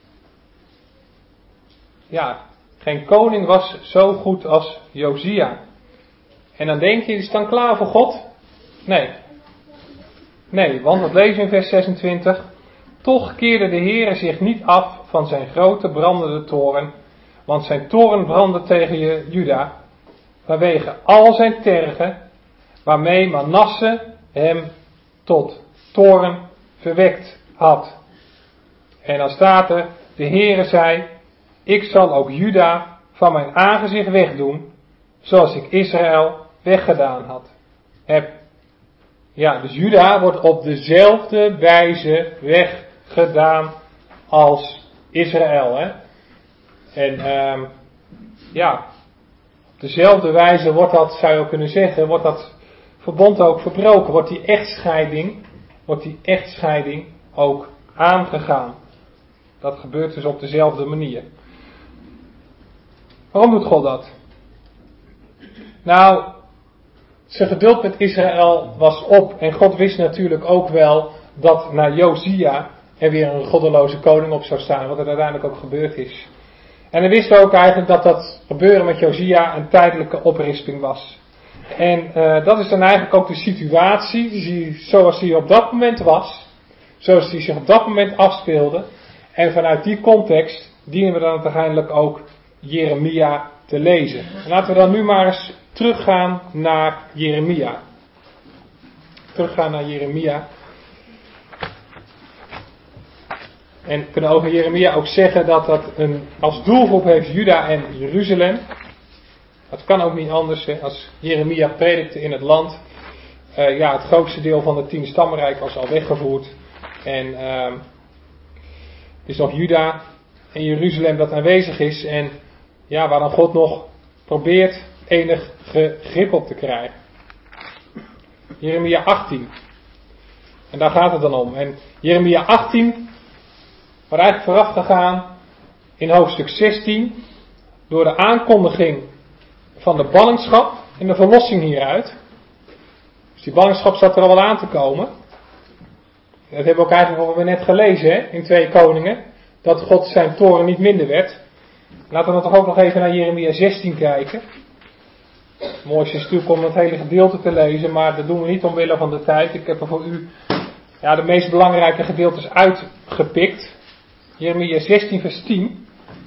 Ja, geen koning was zo goed als Josia. En dan denk je, is het dan klaar voor God? Nee. Nee, want wat lezen we in vers zesentwintig? Toch keerde de Heere zich niet af van zijn grote brandende toorn, want zijn toorn brandde tegen je Juda, vanwege al zijn tergen, waarmee Manasse hem tot toorn verwekt had. En dan staat er, de Heere zei, ik zal ook Juda van mijn aangezicht wegdoen, zoals ik Israël weggedaan had. Heb. Ja, dus Juda wordt op dezelfde wijze weggedaan als Israël. Hè? En um, ja, op dezelfde wijze wordt dat, zou je ook kunnen zeggen, wordt dat verbond ook verbroken. Wordt die echtscheiding, wordt die echtscheiding ook aangegaan. Dat gebeurt dus op dezelfde manier. Waarom doet God dat? Nou, zijn geduld met Israël was op. En God wist natuurlijk ook wel dat na Josia er weer een goddeloze koning op zou staan. Wat er uiteindelijk ook gebeurd is. En hij wist ook eigenlijk dat dat gebeuren met Josia een tijdelijke oprisping was. En uh, dat is dan eigenlijk ook de situatie die, zoals die op dat moment was. Zoals die zich op dat moment afspeelde. En vanuit die context dienen we dan uiteindelijk ook Jeremia te lezen. En laten we dan nu maar eens teruggaan naar Jeremia. Teruggaan naar Jeremia. En we kunnen over Jeremia ook zeggen dat dat een, als doelgroep heeft Juda en Jeruzalem. Dat kan ook niet anders. Hè. Als Jeremia predikte in het land. Uh, ja, het grootste deel van het tien stammenrijk was al weggevoerd. En uh, het is nog Juda en Jeruzalem dat aanwezig is. En ja, waar dan God nog probeert enig grip op te krijgen. Jeremia achttien. En daar gaat het dan om. En Jeremia achttien wordt eigenlijk vooraf gegaan in hoofdstuk zestien door de aankondiging van de ballingschap en de verlossing hieruit. Dus die ballingschap staat er al wel aan te komen. Dat hebben we ook eigenlijk wat we net gelezen hè, in twee Koningen. Dat God zijn toren niet minder werd. Laten we dan toch ook nog even naar Jeremia zestien kijken. Mooi is natuurlijk om het hele gedeelte te lezen, maar dat doen we niet omwille van de tijd. Ik heb er voor u ja, de meest belangrijke gedeeltes uitgepikt. Jeremia zestien vers tien.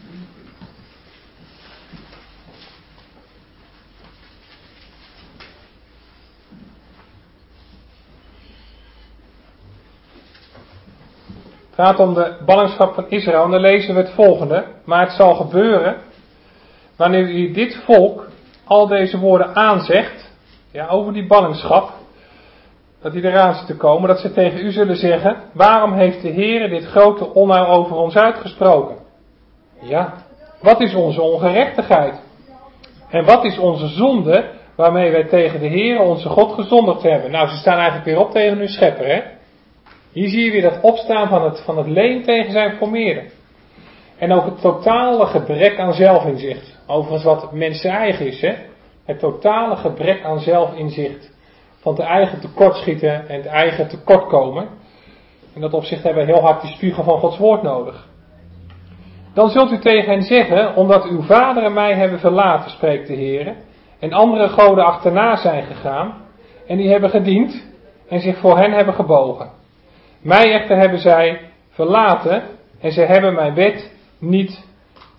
Het gaat om de ballingschap van Israël en dan lezen we het volgende. Maar het zal gebeuren, wanneer u dit volk al deze woorden aanzegt, ja, over die ballingschap, dat die eraan zit te komen, dat ze tegen u zullen zeggen, waarom heeft de Heere dit grote onheil over ons uitgesproken? Ja, wat is onze ongerechtigheid? En wat is onze zonde, waarmee wij tegen de Heere onze God gezondigd hebben? Nou, ze staan eigenlijk weer op tegen hun schepper, hè? Hier zie je weer dat opstaan van het, van het leem tegen zijn formeerder. En ook het totale gebrek aan zelfinzicht. Overigens wat mensen eigen is, hè? Het totale gebrek aan zelfinzicht. Van het eigen tekortschieten en het eigen tekortkomen. In dat opzicht hebben we heel hard die spiegel van Gods woord nodig. Dan zult u tegen hen zeggen, omdat uw vaderen mij hebben verlaten, spreekt de Heer, en andere goden achterna zijn gegaan, en die hebben gediend en zich voor hen hebben gebogen. Mij echter hebben zij verlaten en zij hebben mijn wet niet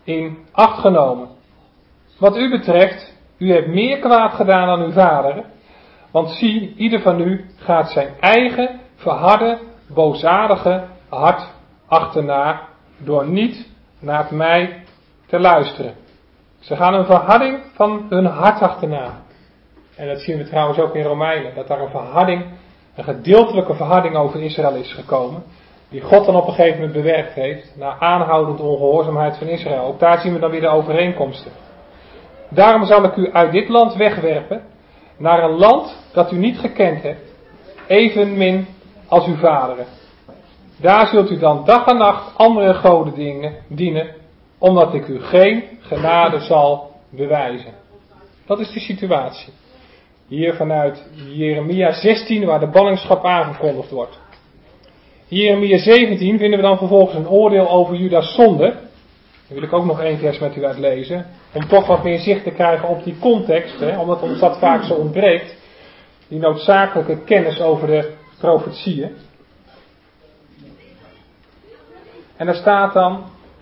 in acht genomen. Wat u betreft, u hebt meer kwaad gedaan dan uw vaderen, want zie, ieder van u gaat zijn eigen verharde, booszadige hart achterna, door niet naar mij te luisteren. Ze gaan een verharding van hun hart achterna. En dat zien we trouwens ook in Romeinen, dat daar een verharding, een gedeeltelijke verharding over Israël is gekomen, die God dan op een gegeven moment bewerkt heeft, naar aanhoudend ongehoorzaamheid van Israël. Ook daar zien we dan weer de overeenkomsten. Daarom zal ik u uit dit land wegwerpen, naar een land dat u niet gekend hebt, evenmin als uw vaderen. Daar zult u dan dag en nacht andere goden dingen, dienen, omdat ik u geen genade zal bewijzen. Dat is de situatie. Hier vanuit Jeremia zestien, waar de ballingschap aangekondigd wordt. Jeremia zeventien vinden we dan vervolgens een oordeel over Juda's zonde. Daar wil ik ook nog één vers met u uitlezen. Om toch wat meer zicht te krijgen op die context, hè, omdat ons dat vaak zo ontbreekt. Die noodzakelijke kennis over de profetieën. En daar staat dan,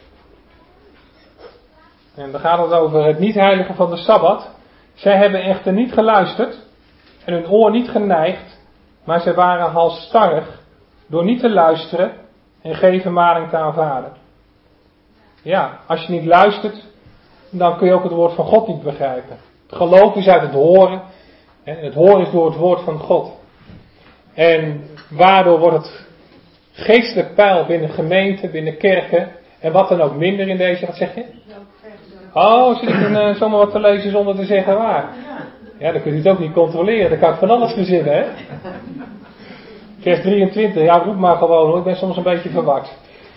en dan gaat het over het niet heiligen van de Sabbat. Zij hebben echter niet geluisterd en hun oor niet geneigd, maar zij waren halsstarrig door niet te luisteren en geen vermaning te aanvaarden. Ja, als je niet luistert, dan kun je ook het woord van God niet begrijpen. Het geloof is uit het horen. En het horen is door het woord van God. En waardoor wordt het geestelijk peil binnen gemeenten, binnen kerken en wat dan ook minder in deze, wat zeg je? Oh, zit ik dan uh, zomaar wat te lezen zonder te zeggen waar? Ja, dan kun je het ook niet controleren. Dan kan ik van alles verzinnen, hè? Vers drieëntwintig, ja, roep maar gewoon hoor, ik ben soms een beetje verward.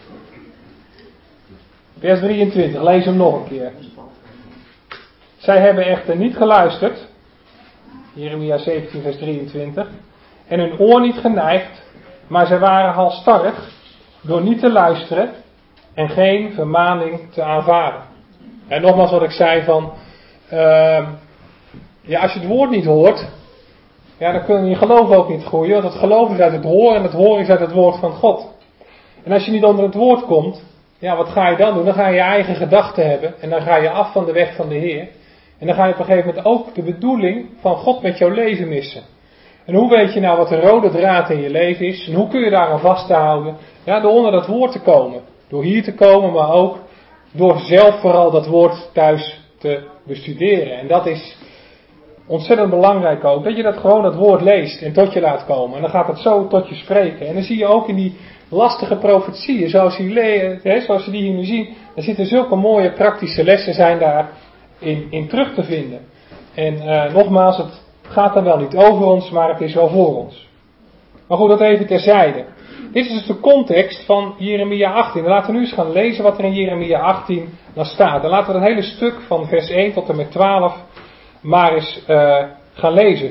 Vers drieëntwintig, lees hem nog een keer. Zij hebben echter niet geluisterd, Jeremia zeventien vers drieëntwintig, en hun oor niet geneigd, maar zij waren halsstarrig door niet te luisteren en geen vermaning te aanvaarden. En nogmaals wat ik zei van, uh, ja, als je het woord niet hoort, ja, dan kun je geloof ook niet groeien, want het geloof is uit het horen en het horen is uit het woord van God. En als je niet onder het woord komt, ja, wat ga je dan doen? Dan ga je je eigen gedachten hebben en dan ga je af van de weg van de Heer. En dan ga je op een gegeven moment ook de bedoeling van God met jouw leven missen. En hoe weet je nou wat de rode draad in je leven is? En hoe kun je daar aan vasthouden? Ja, door onder dat woord te komen. Door hier te komen, maar ook door zelf vooral dat woord thuis te bestuderen. En dat is ontzettend belangrijk ook. Dat je dat gewoon dat woord leest en tot je laat komen. En dan gaat het zo tot je spreken. En dan zie je ook in die lastige profetieën, zoals, die, hè, zoals je die hier nu zien, er zitten zulke mooie praktische lessen zijn daar in, in terug te vinden. En uh, nogmaals, het gaat dan wel niet over ons, maar het is wel voor ons. Maar goed, dat even terzijde. Dit is dus de context van Jeremia achttien. En laten we nu eens gaan lezen wat er in Jeremia achttien dan staat. Dan laten we dat hele stuk van vers één tot en met twaalf maar eens uh, gaan lezen.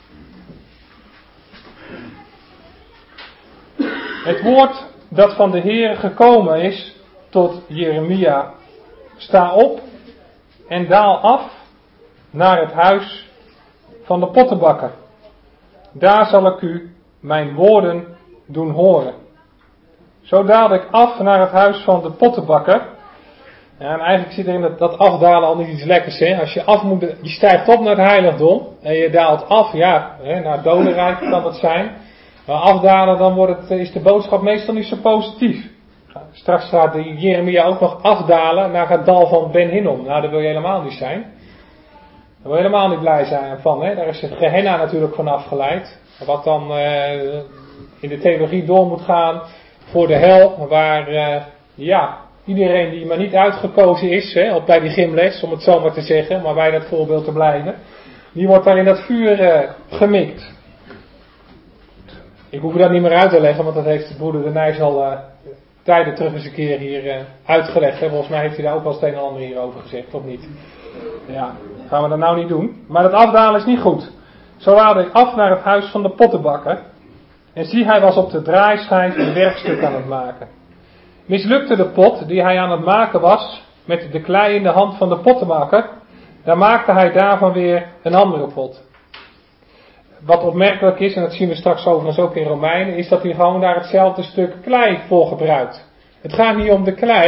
Het woord dat van de Heer gekomen is tot Jeremia. Sta op en daal af naar het huis van de pottenbakker. Daar zal ik u mijn woorden doen horen. Zo daalde ik af naar het huis van de pottenbakker. Ja, en eigenlijk zit er in dat, dat afdalen al niet iets lekkers. Hè? Als je af moet, je stijgt op naar het heiligdom en je daalt af, ja, hè, naar het dodenrijk kan dat zijn. Maar afdalen, dan wordt het, is de boodschap meestal niet zo positief. Straks gaat de Jeremia ook nog afdalen naar het dal van Ben Hinnom. Nou, daar wil je helemaal niet zijn. Daar wil je helemaal niet blij zijn van. Hè? Daar is het Gehenna natuurlijk van afgeleid. Wat dan uh, in de theologie door moet gaan voor de hel. Waar, uh, ja, iedereen die maar niet uitgekozen is, hè, op bij die gymles, om het zo maar te zeggen, maar bij dat voorbeeld te blijven, die wordt daar in dat vuur uh, gemikt. Ik hoef u dat niet meer uit te leggen, want dat heeft de broeder de Nijs al uh, tijden terug eens een keer hier uh, uitgelegd. Hè. Volgens mij heeft hij daar ook wel eens het een en ander hierover gezegd, of niet? Ja, gaan we dat nou niet doen. Maar dat afdalen is niet goed. Zo daalde ik af naar het huis van de pottenbakker. En zie, hij was op de draaischijf een werkstuk aan het maken. Mislukte de pot die hij aan het maken was, met de klei in de hand van de pottenbakker, dan maakte hij daarvan weer een andere pot. Wat opmerkelijk is, en dat zien we straks overigens ook in Romeinen, is dat hij gewoon daar hetzelfde stuk klei voor gebruikt. Het gaat niet om de klei,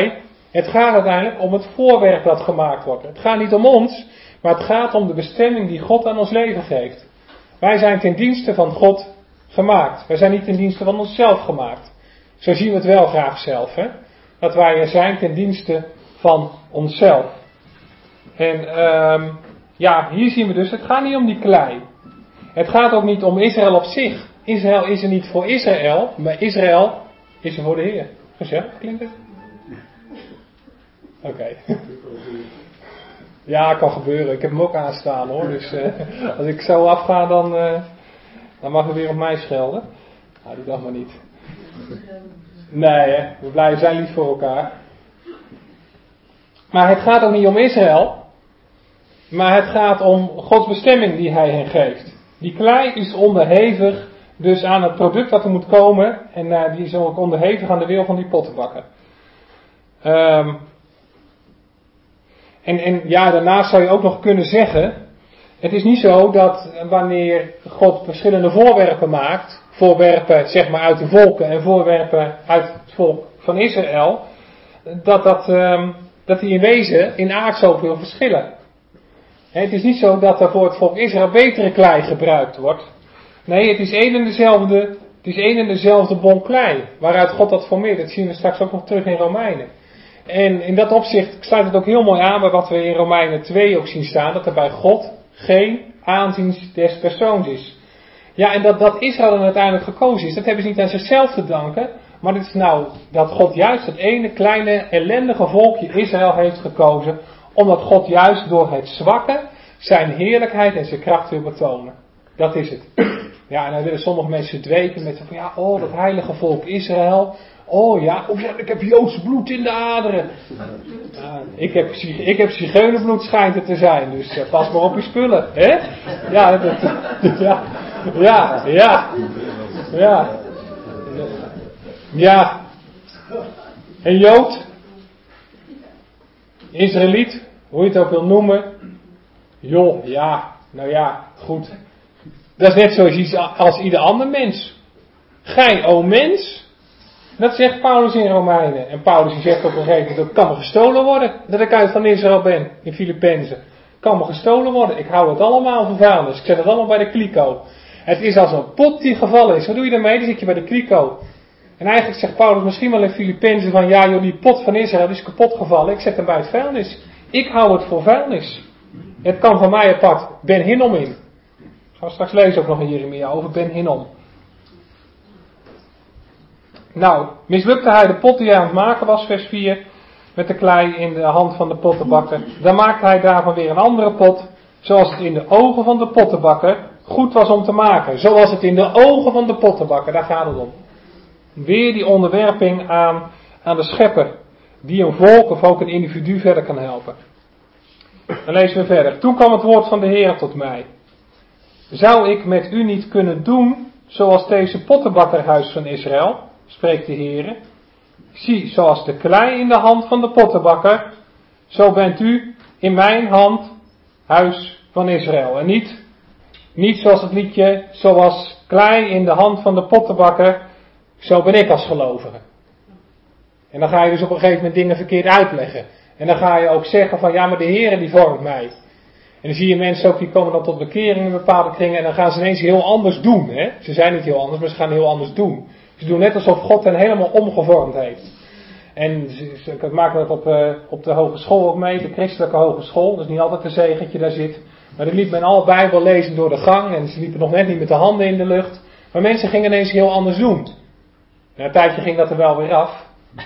Het gaat uiteindelijk om het voorwerp dat gemaakt wordt. Het gaat niet om ons, maar het gaat om de bestemming die God aan ons leven geeft. Wij zijn ten dienste van God gemaakt. Wij zijn niet ten dienste van onszelf gemaakt. Zo zien we het wel graag zelf, hè? Dat wij er zijn ten dienste van onszelf. En um, ja, hier zien we dus, het gaat niet om die klei. Het gaat ook niet om Israël op zich. Israël is er niet voor Israël, maar Israël is er voor de Heer. Gezellig, klinkt het? Oké. Okay. Ja, kan gebeuren. Ik heb hem ook aanstaan hoor. Dus uh, als ik zo afga, dan, uh, dan mag hij weer op mij schelden. Nou, doe dat maar niet. Nee, hè. We blijven zijn lief voor elkaar. Maar het gaat ook niet om Israël. Maar het gaat om Gods bestemming die hij hen geeft. Die klei is onderhevig dus aan het product dat er moet komen. En uh, die is ook onderhevig aan de wil van die pottenbakker. Um, en, en ja, daarnaast zou je ook nog kunnen zeggen. Het is niet zo dat wanneer God verschillende voorwerpen maakt. Voorwerpen zeg maar uit de volken en voorwerpen uit het volk van Israël. Dat, dat, um, dat die in wezen in aard zoveel verschillen. He, het is niet zo dat er voor het volk Israël betere klei gebruikt wordt. Nee, het is één en dezelfde, het is één en dezelfde bon klei. Waaruit God dat formeert. Dat zien we straks ook nog terug in Romeinen. En in dat opzicht sluit het ook heel mooi aan bij wat we in Romeinen twee ook zien staan. Dat er bij God geen aanzien des persoons is. Ja, en dat, dat Israël dan uiteindelijk gekozen is. Dat hebben ze niet aan zichzelf te danken. Maar het is nou dat God juist het ene kleine ellendige volkje Israël heeft gekozen. Omdat God juist door het zwakke zijn heerlijkheid en zijn kracht wil betonen. Dat is het. Ja, en dan willen sommige mensen dweken met van ja, oh, dat heilige volk Israël. Oh ja, oh, ja ik heb Joods bloed in de aderen. Ja, ik heb, ik heb zigeunerbloed schijnt het te zijn, dus uh, pas maar op je spullen. Hè? Ja, dat, ja, ja, ja, ja. Ja. Een Jood. Israëliet, hoe je het ook wil noemen. Joh, ja, nou ja, goed. Dat is net zoals als ieder ander mens. Gij, o mens. Dat zegt Paulus in Romeinen. En Paulus zegt op een gegeven moment, dat kan me gestolen worden. Dat ik uit van Israël ben, in Filippenzen. Kan me gestolen worden. Ik hou het allemaal voor vuilnis. Ik zet het allemaal bij de kliko. Het is als een pot die gevallen is. Wat doe je daarmee? Dan zit je bij de kliko. En eigenlijk zegt Paulus misschien wel in Filippenzen van, ja joh, die pot van Israël is kapot gevallen. Ik zet hem bij het vuilnis. Ik hou het voor vuilnis. Het kan van mij apart Ben Hinnom in. Gaan we straks lezen ook nog in Jeremia over Ben Hinnom. Nou, mislukte hij de pot die hij aan het maken was, vers vier, met de klei in de hand van de pottenbakker. Dan maakte hij daarvan weer een andere pot, zoals het in de ogen van de pottenbakker goed was om te maken. Zoals het in de ogen van de pottenbakker, daar gaat het om. Weer die onderwerping aan, aan de schepper, die een volk of ook een individu verder kan helpen. Dan lezen we verder. Toen kwam het woord van de Heer tot mij. Zou ik met u niet kunnen doen, zoals deze pottenbakkerhuis van Israël, spreekt de Heer. Zie, zoals de klei in de hand van de pottenbakker, zo bent u in mijn hand, huis van Israël. En niet, niet zoals het liedje, zoals klei in de hand van de pottenbakker, zo ben ik als gelovige. En dan ga je dus op een gegeven moment dingen verkeerd uitleggen. En dan ga je ook zeggen van, ja maar de Heer die vormt mij. En dan zie je mensen ook, die komen dan tot bekering in bepaalde kringen en dan gaan ze ineens heel anders doen. Hè? Ze zijn niet heel anders, maar ze gaan heel anders doen. Ze doen net alsof God hen helemaal omgevormd heeft. En ik maak dat op, uh, op de hogeschool ook mee, de christelijke hogeschool. Dat is niet altijd een zegentje daar zit. Maar dan liep men al Bijbel lezen door de gang en ze liepen nog net niet met de handen in de lucht. Maar mensen gingen ineens heel anders doen. Na een tijdje ging dat er wel weer af.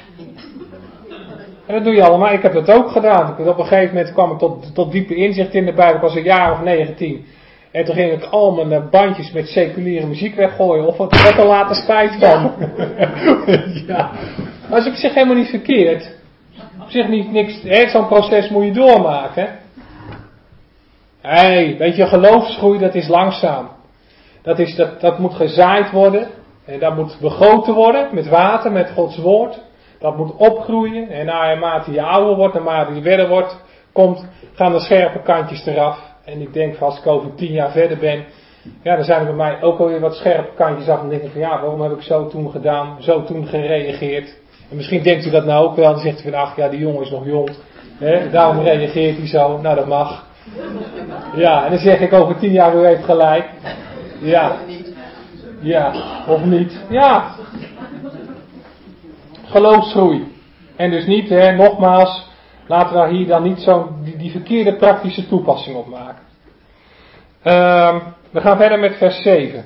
En dat doe je allemaal. Ik heb dat ook gedaan. Op een gegeven moment kwam ik tot, tot diepe inzicht in de Bijbel. Ik was een jaar of negentien. En toen ging ik al mijn bandjes met seculiere muziek weggooien. Of wat er later spijt van. Ja. Maar dat is op zich helemaal niet verkeerd. Op zich niet niks. Zo'n proces moet je doormaken. Hé, hey, weet je, geloofsgroei dat is langzaam. Dat, is, dat, dat moet gezaaid worden. En dat moet begoten worden met water, met Gods woord. Dat moet opgroeien. En naarmate je ouder wordt, naarmate je verder wordt, komt, gaan de scherpe kantjes eraf. En ik denk, als ik over tien jaar verder ben, ja, dan zijn er bij mij ook alweer wat scherpe kantjes af. En denk ik van, ja, waarom heb ik zo toen gedaan, zo toen gereageerd? En misschien denkt u dat nou ook wel. Dan zegt u van, ach ja, die jongen is nog jong. Hè, daarom reageert hij zo. Nou, dat mag. Ja, en dan zeg ik over tien jaar, u heeft gelijk. Ja. Ja, of niet. Ja. Geloofsgroei. En dus niet, hè, nogmaals, laten we hier dan niet zo die, die verkeerde praktische toepassing op maken. Um, we gaan verder met vers zeven.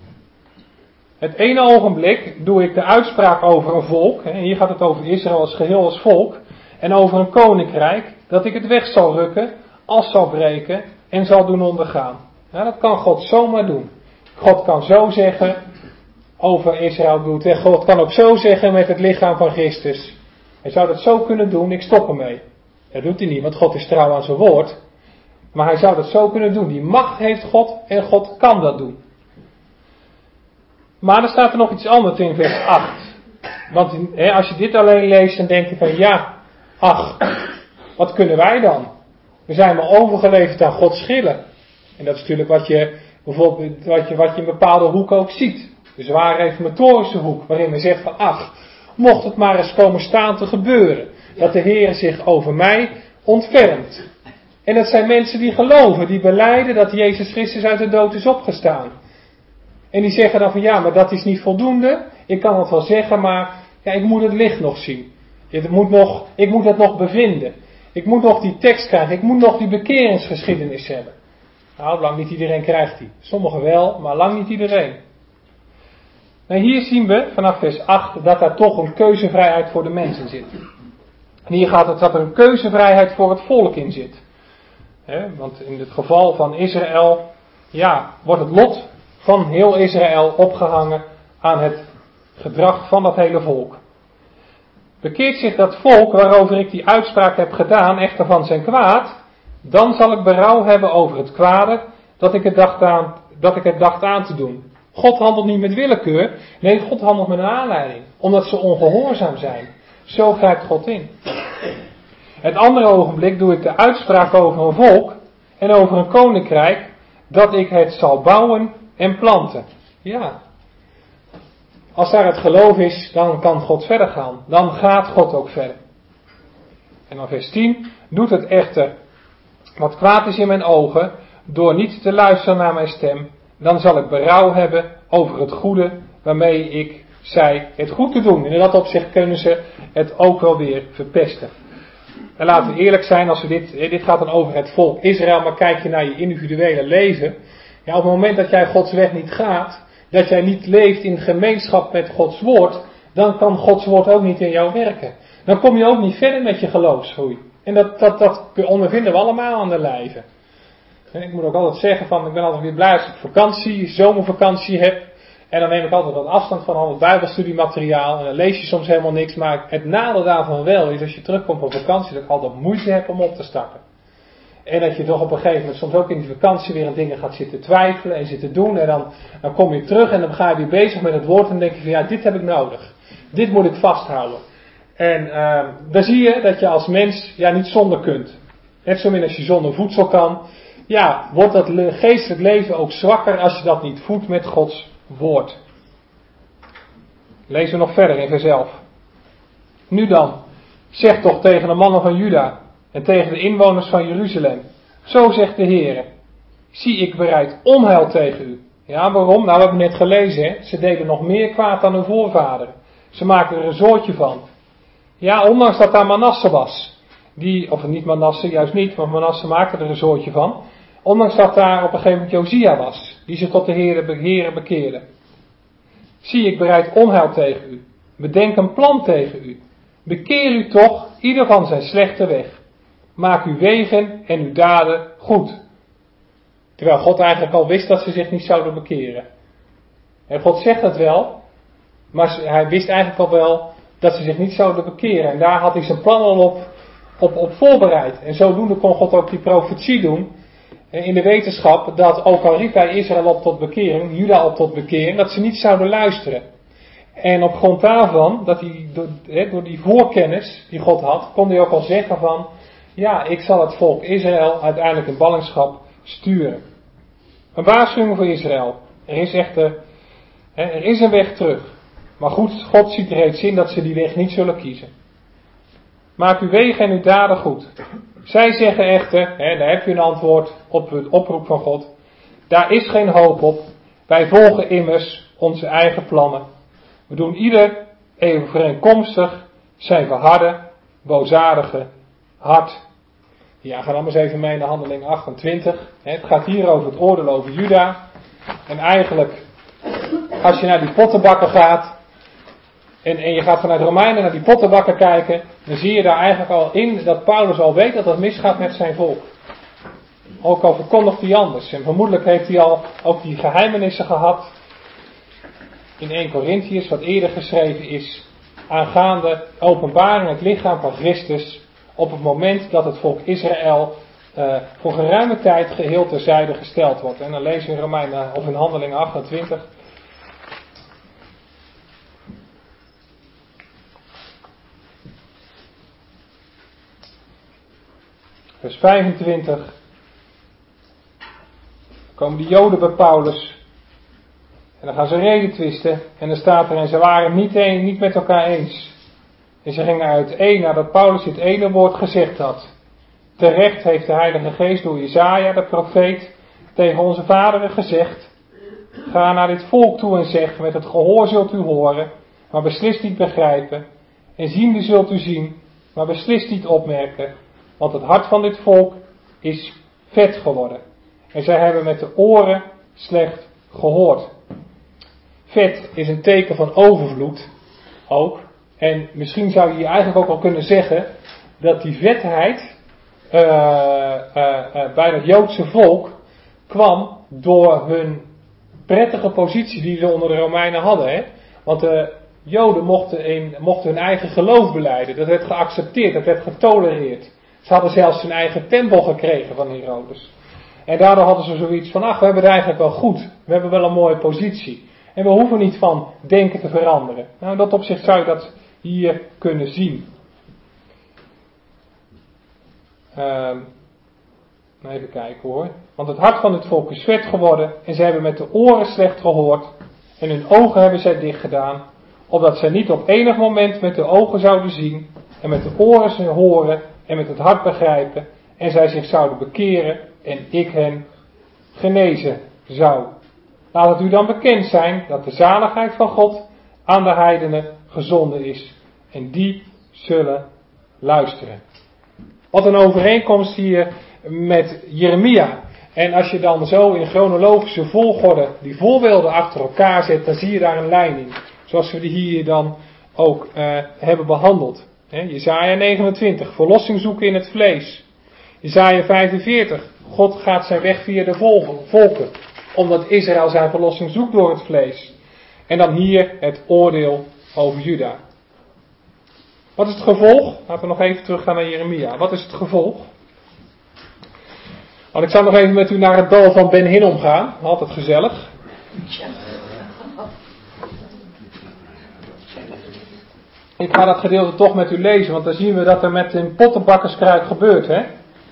Het ene ogenblik doe ik de uitspraak over een volk, hè, en hier gaat het over Israël als geheel als volk, en over een koninkrijk, dat ik het weg zal rukken, af zal breken en zal doen ondergaan. Nou, dat kan God zomaar doen. God kan zo zeggen over Israël doet weg. God kan ook zo zeggen met het lichaam van Christus. Hij zou dat zo kunnen doen, ik stop ermee. Dat doet hij niet, want God is trouw aan zijn woord. Maar hij zou dat zo kunnen doen. Die macht heeft God en God kan dat doen. Maar er staat er nog iets anders in vers acht. Want hè, als je dit alleen leest, dan denk je van ja, ach, wat kunnen wij dan? We zijn maar overgeleverd aan Gods schillen. En dat is natuurlijk wat je bijvoorbeeld wat je, wat je in bepaalde hoeken ook ziet. De zware reformatorische hoek, waarin men zegt van ach, mocht het maar eens komen staan te gebeuren, dat de Heer zich over mij ontfermt. En dat zijn mensen die geloven, die belijden dat Jezus Christus uit de dood is opgestaan. En die zeggen dan van ja, maar dat is niet voldoende. Ik kan het wel zeggen, maar ja, ik moet het licht nog zien. Het moet nog, ik moet het nog bevinden. Ik moet nog die tekst krijgen. Ik moet nog die bekeringsgeschiedenis hebben. Nou, lang niet iedereen krijgt die. Sommigen wel, maar lang niet iedereen. Nou, hier zien we vanaf vers acht dat daar toch een keuzevrijheid voor de mensen zit. En hier gaat het dat er een keuzevrijheid voor het volk in zit. He, want in het geval van Israël, ja, wordt het lot van heel Israël opgehangen aan het gedrag van dat hele volk. Bekeert zich dat volk waarover ik die uitspraak heb gedaan echter van zijn kwaad, dan zal ik berouw hebben over het kwade dat ik het dacht aan, dat ik het dacht aan te doen. God handelt niet met willekeur, nee, God handelt met een aanleiding, omdat ze ongehoorzaam zijn. Zo grijpt God in. Het andere ogenblik doe ik de uitspraak over een volk en over een koninkrijk, dat ik het zal bouwen en planten. Ja. Als daar het geloof is, dan kan God verder gaan. Dan gaat God ook verder. En dan vers tien. Doet het echter wat kwaad is in mijn ogen, door niet te luisteren naar mijn stem, dan zal ik berouw hebben over het goede waarmee ik zei het goed te doen. En in dat opzicht kunnen ze het ook wel weer verpesten. En laten we eerlijk zijn, als we dit, dit gaat dan over het volk Israël, maar kijk je naar je individuele leven. Ja, op het moment dat jij Gods weg niet gaat, dat jij niet leeft in gemeenschap met Gods woord, dan kan Gods woord ook niet in jou werken. Dan kom je ook niet verder met je geloofsgroei. En dat, dat, dat ondervinden we allemaal aan de lijve. En ik moet ook altijd zeggen van, ik ben altijd weer blij als ik vakantie, zomervakantie heb. En dan neem ik altijd wat afstand van al het bijbelstudiemateriaal. En dan lees je soms helemaal niks. Maar het nadeel daarvan wel is als je terugkomt van vakantie, dat ik altijd moeite heb om op te starten. En dat je toch op een gegeven moment soms ook in die vakantie weer aan dingen gaat zitten twijfelen en zitten doen. En dan, dan kom je terug en dan ga je weer bezig met het woord en dan denk je van ja, dit heb ik nodig. Dit moet ik vasthouden. En uh, dan zie je dat je als mens ja niet zonder kunt. Net zo min als je zonder voedsel kan. Ja, wordt dat geestelijk leven ook zwakker als je dat niet voedt met Gods woord. Lezen we nog verder in vers elf. Nu dan, zeg toch tegen de mannen van Juda en tegen de inwoners van Jeruzalem. Zo zegt de Heer. Zie, ik bereid onheil tegen u. Ja, waarom? Nou, we hebben net gelezen, hè? Ze deden nog meer kwaad dan hun voorvaderen. Ze maakten er een zoortje van. Ja, ondanks dat daar Manasse was. Die, of niet Manasse, juist niet, want Manasse maakte er een zoortje van. Ondanks dat daar op een gegeven moment Josia was, die zich tot de Heere bekeerde. Zie, ik bereid onheil tegen u. Bedenk een plan tegen u. Bekeer u toch, ieder van zijn slechte weg. Maak uw wegen en uw daden goed. Terwijl God eigenlijk al wist dat ze zich niet zouden bekeren. En God zegt dat wel, maar hij wist eigenlijk al wel dat ze zich niet zouden bekeren. En daar had hij zijn plan al op, op, op voorbereid. En zodoende kon God ook die profetie doen. In de wetenschap dat ook al riep hij Israël op tot bekering, Juda op tot bekering, dat ze niet zouden luisteren. En op grond daarvan, dat hij, door, he, door die voorkennis die God had, kon hij ook al zeggen van, ja, ik zal het volk Israël uiteindelijk in ballingschap sturen. Een waarschuwing voor Israël. Er is echter, he, er is een weg terug. Maar goed, God ziet reeds in dat ze die weg niet zullen kiezen. Maak uw wegen en uw daden goed. Zij zeggen echter, hè, daar heb je een antwoord op het oproep van God. Daar is geen hoop op. Wij volgen immers onze eigen plannen. We doen ieder overeenkomstig zijn verharde, boosaardige hart. Ja, ga dan maar eens even mee naar Handelingen achtentwintig. Het gaat hier over het oordeel over Juda. En eigenlijk, als je naar die pottenbakken gaat, en, en je gaat vanuit Romeinen naar die pottenbakken kijken, dan zie je daar eigenlijk al in dat Paulus al weet dat het misgaat met zijn volk. Ook al verkondigt hij anders. En vermoedelijk heeft hij al ook die geheimenissen gehad in eerste Korintiërs, wat eerder geschreven is, aangaande openbaring het lichaam van Christus, op het moment dat het volk Israël uh, voor geruime tijd geheel terzijde gesteld wordt. En dan lezen we in Romeinen of in Handelingen achtentwintig. Vers vijfentwintig. Komen de Joden bij Paulus. En dan gaan ze reden twisten. En dan staat er, en ze waren niet, een, niet met elkaar eens. En ze gingen uiteen nadat Paulus dit ene woord gezegd had. Terecht heeft de Heilige Geest door Jesaja, de profeet, tegen onze vaderen gezegd. Ga naar dit volk toe en zeg, met het gehoor zult u horen, maar beslist niet begrijpen. En ziende zult u zien, maar beslist niet opmerken. Want het hart van dit volk is vet geworden. En zij hebben met de oren slecht gehoord. Vet is een teken van overvloed. Ook. En misschien zou je hier eigenlijk ook wel kunnen zeggen dat die vetheid uh, uh, uh, bij het Joodse volk kwam door hun prettige positie die ze onder de Romeinen hadden. Hè? Want de Joden mochten, in, mochten hun eigen geloof belijden. Dat werd geaccepteerd, dat werd getolereerd. Ze hadden zelfs hun eigen tempel gekregen van Herodes. En daardoor hadden ze zoiets van, ach, we hebben het eigenlijk wel goed. We hebben wel een mooie positie. En we hoeven niet van denken te veranderen. Nou, in dat opzicht zou je dat hier kunnen zien. Uh, even kijken hoor. Want het hart van het volk is vet geworden. En ze hebben met de oren slecht gehoord. En hun ogen hebben zij dicht gedaan. Opdat zij niet op enig moment met de ogen zouden zien. En met de oren horen. En met het hart begrijpen. En zij zich zouden bekeren. En ik hen genezen zou. Laat het u dan bekend zijn dat de zaligheid van God aan de heidenen gezonden is. En die zullen luisteren. Wat een overeenkomst hier met Jeremia. En als je dan zo in chronologische volgorde die voorbeelden achter elkaar zet, dan zie je daar een lijn in. Zoals we die hier dan ook uh, hebben behandeld. He, Jesaja negenentwintig, verlossing zoeken in het vlees. Jesaja vijfenveertig, God gaat zijn weg via de volken. Omdat Israël zijn verlossing zoekt door het vlees. En dan hier het oordeel over Juda. Wat is het gevolg? Laten we nog even teruggaan naar Jeremia. Wat is het gevolg? Want ik zou nog even met u naar het dal van Ben Hinnom gaan. Altijd gezellig. Ik ga dat gedeelte toch met u lezen. Want dan zien we dat er met een pottenbakkerskruik gebeurt. Hè?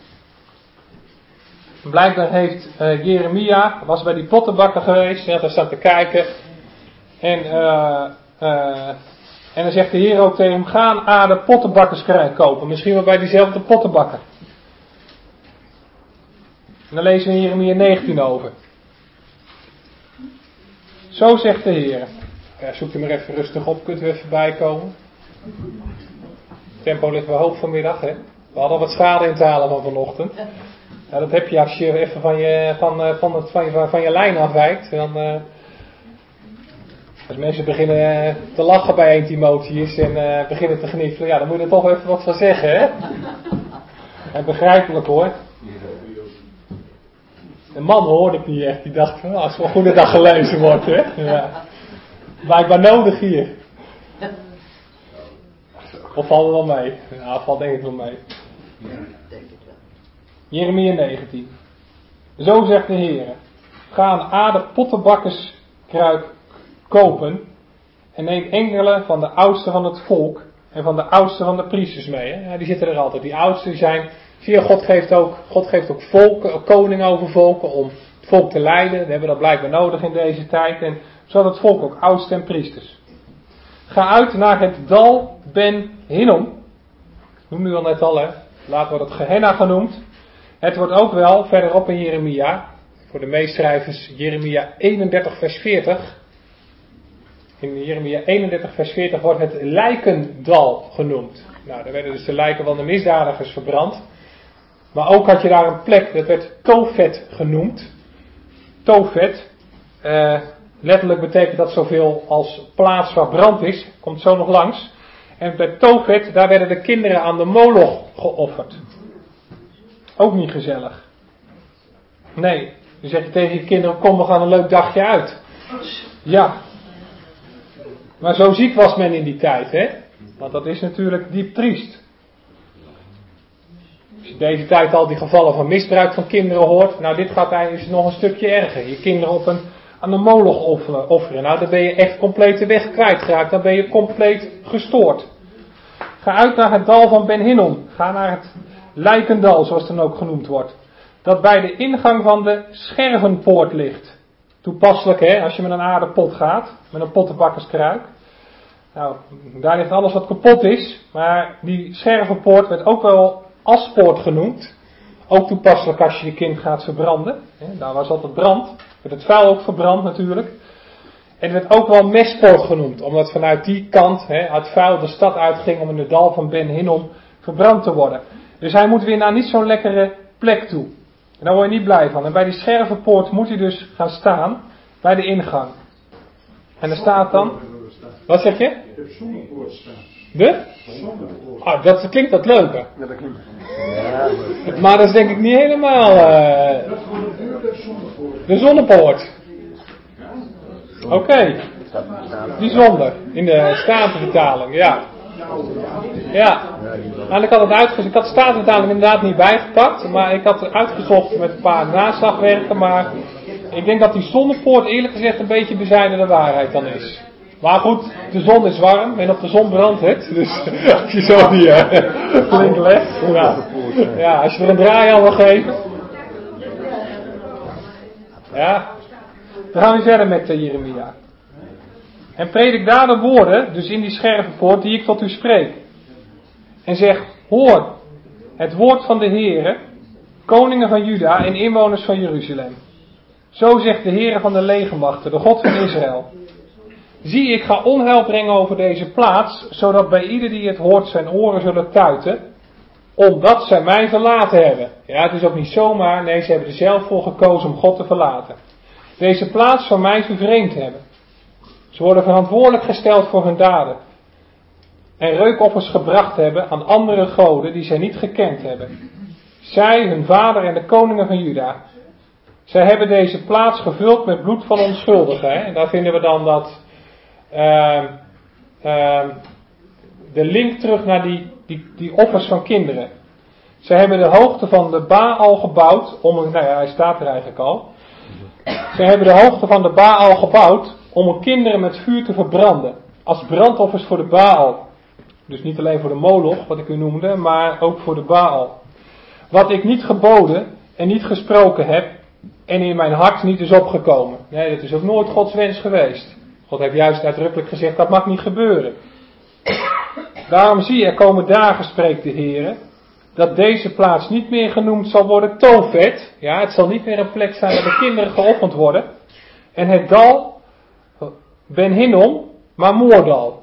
Blijkbaar heeft uh, Jeremia, was bij die pottenbakker geweest. En had staan te kijken. En... Uh, uh, En dan zegt de Heer ook tegen hem, ga een aarde pottenbakkerskruik kopen. Misschien wel bij diezelfde pottenbakker. En dan lezen we in Jeremia negentien over. Zo zegt de Heer. Ja, zoek u maar even rustig op, kunt u even bijkomen. Het tempo ligt wel hoog vanmiddag, hè. We hadden wat schade in te halen van vanochtend. Ja, dat heb je als je even van je, van, van het, van je, van je lijn afwijkt. Dan... Uh, Als mensen beginnen te lachen bij één Timotheus en uh, beginnen te gniffelen, ja, dan moet je er toch even wat van zeggen, hè? En begrijpelijk hoor. Een man hoorde ik niet echt, die dacht van, nou, als het wel een goede dag gelezen wordt, hè? Ja. Blijkbaar nodig hier. Of valt het wel mee? Ja, valt denk ik wel mee. Jeremia negentien. Zo zegt de Heer, ga een aarde pottenbakkerskruik kopen en neem enkele van de oudsten van het volk en van de oudsten van de priesters mee. Hè? Ja, die zitten er altijd. Die oudsten zijn, zie je, God geeft ook, God geeft ook volken, koning over volken om het volk te leiden. We hebben dat blijkbaar nodig in deze tijd. En zo had het volk ook oudsten en priesters. ga uit naar het dal Ben Hinnom. Ik noem nu al net al, hè. Later wordt het Gehenna genoemd. Het wordt ook wel verderop in Jeremia, voor de meeschrijvers Jeremia eenendertig vers veertig. In Jeremia eenendertig vers veertig wordt het lijkendal genoemd. Nou, daar werden dus de lijken van de misdadigers verbrand. Maar ook had je daar een plek, dat werd Tofet genoemd. Tofet, eh, letterlijk betekent dat zoveel als plaats waar brand is. Komt zo nog langs. En bij Tofet, daar werden de kinderen aan de Moloch geofferd. Ook niet gezellig. Nee, dan zeg je tegen je kinderen, kom we gaan een leuk dagje uit. Ja. Maar zo ziek was men in die tijd, hè. Want dat is natuurlijk diep triest. Als je deze tijd al die gevallen van misbruik van kinderen hoort. Nou, dit gaat eigenlijk nog een stukje erger. Je kinderen op een, aan de Moloch offeren. Nou, dan ben je echt compleet de weg kwijtgeraakt. Dan ben je compleet gestoord. Ga uit naar het dal van Ben Hinnom. Ga naar het Lijkendal, zoals het dan ook genoemd wordt. Dat bij de ingang van de Schervenpoort ligt. Toepasselijk, hè, als je met een aardepot gaat. Met een pottenbakkerskruik. Nou, daar ligt alles wat kapot is. Maar die Schervenpoort werd ook wel Aspoort genoemd. Ook toepasselijk als je je kind gaat verbranden. Daar was altijd brand. Werd het vuil ook verbrand natuurlijk. En het werd ook wel Mespoort genoemd. Omdat vanuit die kant hè, het vuil de stad uitging om in het dal van Ben Hinnom verbrand te worden. Dus hij moet weer naar niet zo'n lekkere plek toe. En daar word je niet blij van. En bij die Schervenpoort moet hij dus gaan staan. Bij de ingang. En er staat dan... Wat zeg je? Ik heb zonnepoort staan. De? Zonnepoort. Ah, dat klinkt wat leuker. Ja, dat klinkt. Ja, maar dat is denk ik niet helemaal... Uh, Dat voor de deur de zonnepoort. de zonnepoort. Oké. Okay. Bijzonder. In de Statenvertaling, ja. Ja. Nou, ik had het uitgezocht. Ik had de Statenvertaling inderdaad niet bijgepakt. Maar ik had het uitgezocht met een paar naslagwerken. Maar ik denk dat die zonnepoort eerlijk gezegd een beetje bezijden de waarheid dan is. Maar goed, de zon is warm en op de zon brandt het. Dus als je zo die uh, link legt. Ja. Ja, als je er een draai aan wil geven. Ja. Dan gaan we verder met uh, Jeremia. En predik daar de woorden, dus in die Schervenpoort, die ik tot u spreek. En zeg, hoor het woord van de Heere, koningen van Juda en inwoners van Jeruzalem. Zo zegt de Heere van de legermachten, de God van Israël. Zie, ik ga onheil brengen over deze plaats, zodat bij ieder die het hoort zijn oren zullen tuiten, omdat zij mij verlaten hebben. Ja, het is ook niet zomaar, nee, ze hebben er zelf voor gekozen om God te verlaten. Deze plaats van mij vervreemd hebben. Ze worden verantwoordelijk gesteld voor hun daden. En reukoffers gebracht hebben aan andere goden die zij niet gekend hebben. Zij, hun vader en de koningen van Juda. Zij hebben deze plaats gevuld met bloed van onschuldigen. Hè? En daar vinden we dan dat... Uh, uh, de link terug naar die, die, die offers van kinderen. Zij hebben de hoogte van de Baal gebouwd. Om, nou ja, hij staat er eigenlijk al. Zij hebben de hoogte van de Baal gebouwd om hun kinderen met vuur te verbranden. Als brandoffers voor de Baal. Dus niet alleen voor de Moloch, wat ik u noemde, maar ook voor de Baal. Wat ik niet geboden en niet gesproken heb en in mijn hart niet is opgekomen. Nee, dat is ook nooit Gods wens geweest. God heeft juist uitdrukkelijk gezegd, dat mag niet gebeuren. Daarom zie je, er komen dagen, spreekt de Heer, dat deze plaats niet meer genoemd zal worden Tofet. Ja, het zal niet meer een plek zijn waar de kinderen geofferd worden. En het dal, Ben Hinnom, maar Moordal.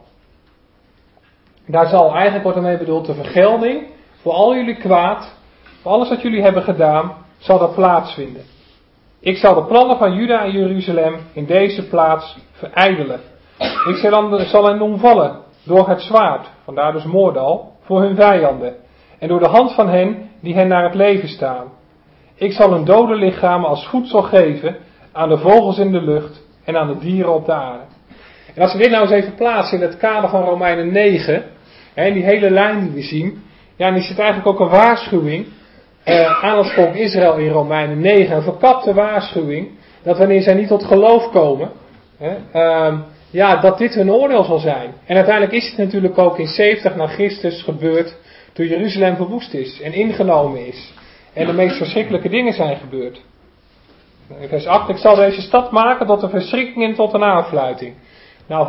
Daar zal eigenlijk, wordt ermee bedoeld, de vergelding voor al jullie kwaad, voor alles wat jullie hebben gedaan, zal dat plaatsvinden. Ik zal de plannen van Juda en Jeruzalem in deze plaats verijdelen. Ik zal, zal hen omvallen door het zwaard, vandaar dus Moordal, voor hun vijanden. En door de hand van hen die hen naar het leven staan. Ik zal hun dode lichamen als voedsel geven aan de vogels in de lucht en aan de dieren op de aarde. En als we dit nou eens even plaatsen in het kader van Romeinen negen, en die hele lijn die we zien, ja, die zit eigenlijk ook een waarschuwing uh, aan het volk Israël in Romeinen negen, een verkapte waarschuwing, dat wanneer zij niet tot geloof komen, hè, uh, ja, dat dit hun oordeel zal zijn. En uiteindelijk is het natuurlijk ook in zeventig na Christus gebeurd, toen Jeruzalem verwoest is en ingenomen is. En de meest verschrikkelijke dingen zijn gebeurd. In vers acht, ik zal deze stad maken tot een verschrikking en tot een aanfluiting. Nou, vanaf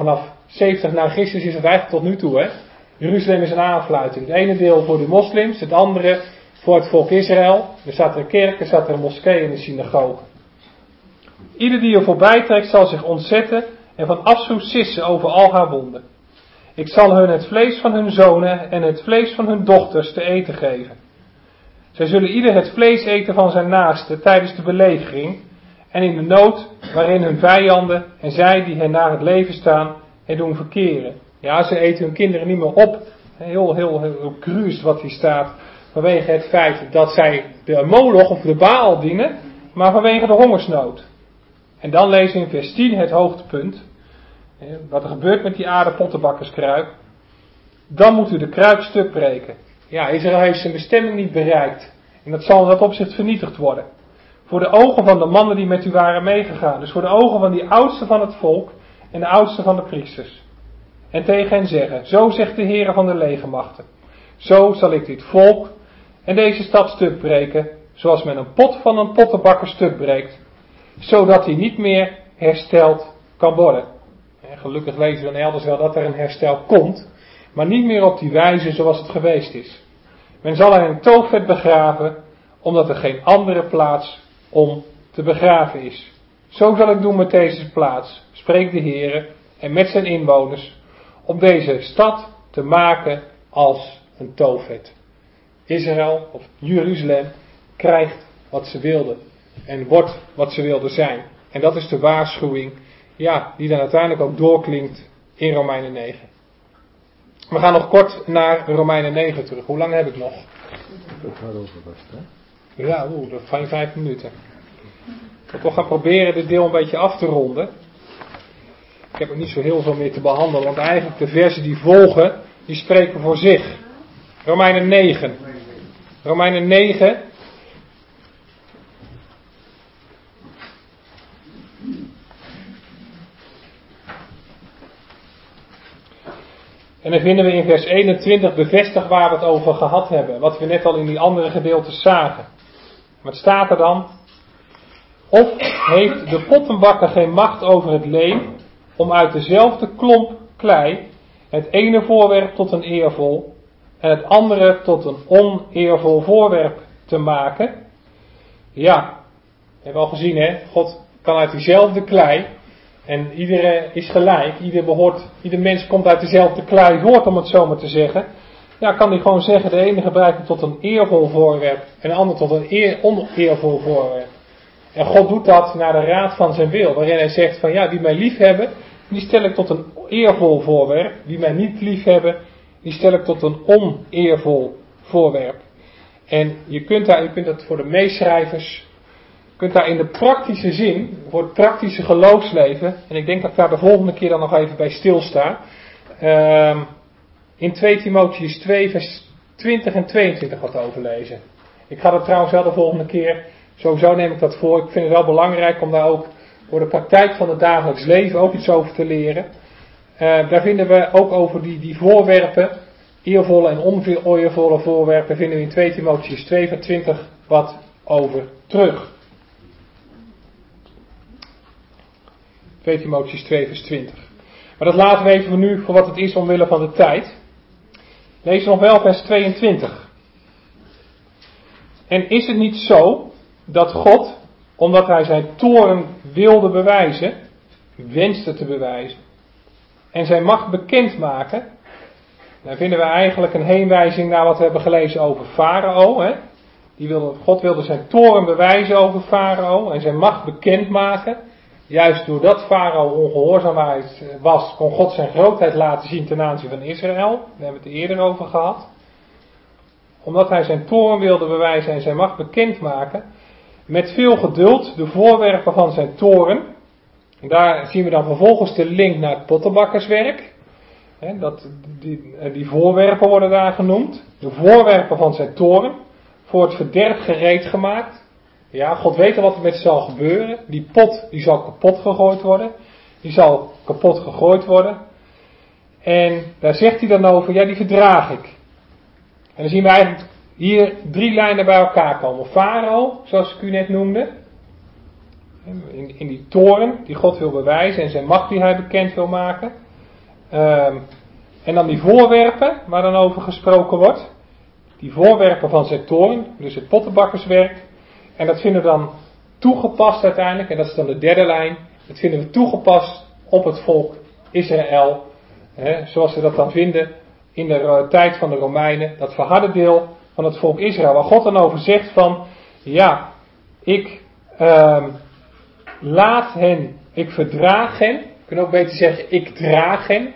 zeventig na Christus is het eigenlijk tot nu toe. Hè? Jeruzalem is een aanfluiting. Het ene deel voor de moslims, het andere voor het volk Israël. Er staat er een kerk, er staat er een moskee en een synagoge. Ieder die er voorbij trekt zal zich ontzetten en van afschuw sissen over al haar wonden. Ik zal hun het vlees van hun zonen en het vlees van hun dochters te eten geven. Zij zullen ieder het vlees eten van zijn naaste tijdens de belegering en in de nood waarin hun vijanden en zij die hen naar het leven staan het doen verkeren. Ja, ze eten hun kinderen niet meer op. Heel, heel, heel cru is wat hier staat. Vanwege het feit dat zij de Moloch of de Baal dienen, maar vanwege de hongersnood. En dan lezen we in vers tien het hoogtepunt. Wat er gebeurt met die aardappottenbakkerskruik. Dan moet u de kruik stuk breken. Ja, Israël heeft zijn bestemming niet bereikt. En dat zal in dat opzicht vernietigd worden. Voor de ogen van de mannen die met u waren meegegaan. Dus voor de ogen van die oudsten van het volk en de oudsten van de priesters. En tegen hen zeggen, zo zegt de Heere van de legermachten. Zo zal ik dit volk en deze stad stuk breken, zoals men een pot van een pottenbakker stuk breekt, zodat hij niet meer hersteld kan worden. En gelukkig lezen we dan elders wel dat er een herstel komt, maar niet meer op die wijze zoals het geweest is. Men zal er in Tofet begraven, omdat er geen andere plaats om te begraven is. Zo zal ik doen met deze plaats, spreekt de Heere, en met zijn inwoners, om deze stad te maken als een Tofet. Israël, of Jeruzalem, krijgt wat ze wilden. En wordt wat ze wilden zijn. En dat is de waarschuwing, ja, die dan uiteindelijk ook doorklinkt in Romeinen negen. We gaan nog kort naar Romeinen negen terug. Hoe lang heb ik nog? Dat gaat over vast, hè? Ja, oeh, dat van vijf minuten. Ik wil toch gaan proberen dit deel een beetje af te ronden. Ik heb er niet zo heel veel meer te behandelen, want eigenlijk de versen die volgen, die spreken voor zich. Romeinen negen. Romeinen negen. En dan vinden we in vers eenentwintig bevestigd waar we het over gehad hebben. Wat we net al in die andere gedeeltes zagen. Wat staat er dan? Of heeft de pottenbakker geen macht over het leem, om uit dezelfde klomp klei het ene voorwerp tot een eervol en het andere tot een oneervol voorwerp te maken? Ja, we hebben al gezien, hè, God kan uit diezelfde klei, en iedereen is gelijk, ieder behoort, ieder mens komt uit dezelfde klei voort, om het zo maar te zeggen. Ja, kan hij gewoon zeggen, de ene gebruikt het tot een eervol voorwerp en de ander tot een eer, oneervol voorwerp. En God doet dat naar de raad van zijn wil, waarin hij zegt van ja, die mij lief hebben, die stel ik tot een eervol voorwerp. Die mij niet lief hebben, die stel ik tot een oneervol voorwerp. En je kunt daar, je kunt dat voor de meeschrijvers, je kunt daar in de praktische zin, voor het praktische geloofsleven, en ik denk dat ik daar de volgende keer dan nog even bij stilsta, uh, in twee Timotheüs twee vers twintig en tweeëntwintig wat over lezen. Ik ga dat trouwens wel de volgende keer, sowieso neem ik dat voor, ik vind het wel belangrijk om daar ook voor de praktijk van het dagelijks leven ook iets over te leren. Uh, daar vinden we ook over die, die voorwerpen, eervolle en oneervolle voorwerpen, vinden we in twee Timotheüs twee vers twintig wat over terug. twee Timotheüs twee vers twintig. Maar dat laten we even nu voor wat het is omwille van de tijd. Lees nog wel vers tweeëntwintig. En is het niet zo dat God, omdat hij zijn toorn wilde bewijzen, wenste te bewijzen, en zijn macht bekendmaken, dan vinden we eigenlijk een heenwijzing naar wat we hebben gelezen over Farao. Hè? Die wilde, God wilde zijn toorn bewijzen over Farao en zijn macht bekendmaken. Juist doordat Farao ongehoorzaamheid was, kon God zijn grootheid laten zien ten aanzien van Israël. Daar hebben we het eerder over gehad. Omdat hij zijn toorn wilde bewijzen en zijn macht bekendmaken, met veel geduld de voorwerpen van zijn toorn. En daar zien we dan vervolgens de link naar het pottenbakkerswerk. He, dat, die, die voorwerpen worden daar genoemd. De voorwerpen van zijn toorn. Voor het verderf gereed gemaakt. Ja, God weet al wat er met zal gebeuren. Die pot die zal kapot gegooid worden. Die zal kapot gegooid worden. En daar zegt hij dan over, ja die verdraag ik. En dan zien we eigenlijk hier drie lijnen bij elkaar komen. Farao, zoals ik u net noemde. In, in die toorn die God wil bewijzen en zijn macht die hij bekend wil maken. Um, en dan die voorwerpen waar dan over gesproken wordt. Die voorwerpen van zijn toorn, dus het pottenbakkerswerk. En dat vinden we dan toegepast uiteindelijk, en dat is dan de derde lijn. Dat vinden we toegepast op het volk Israël. Hè, zoals we dat dan vinden in de tijd van de Romeinen. Dat verharde deel van het volk Israël. Waar God dan over zegt van, ja, ik um, laat hen, ik verdraag hen. We kunnen ook beter zeggen, ik draag hen.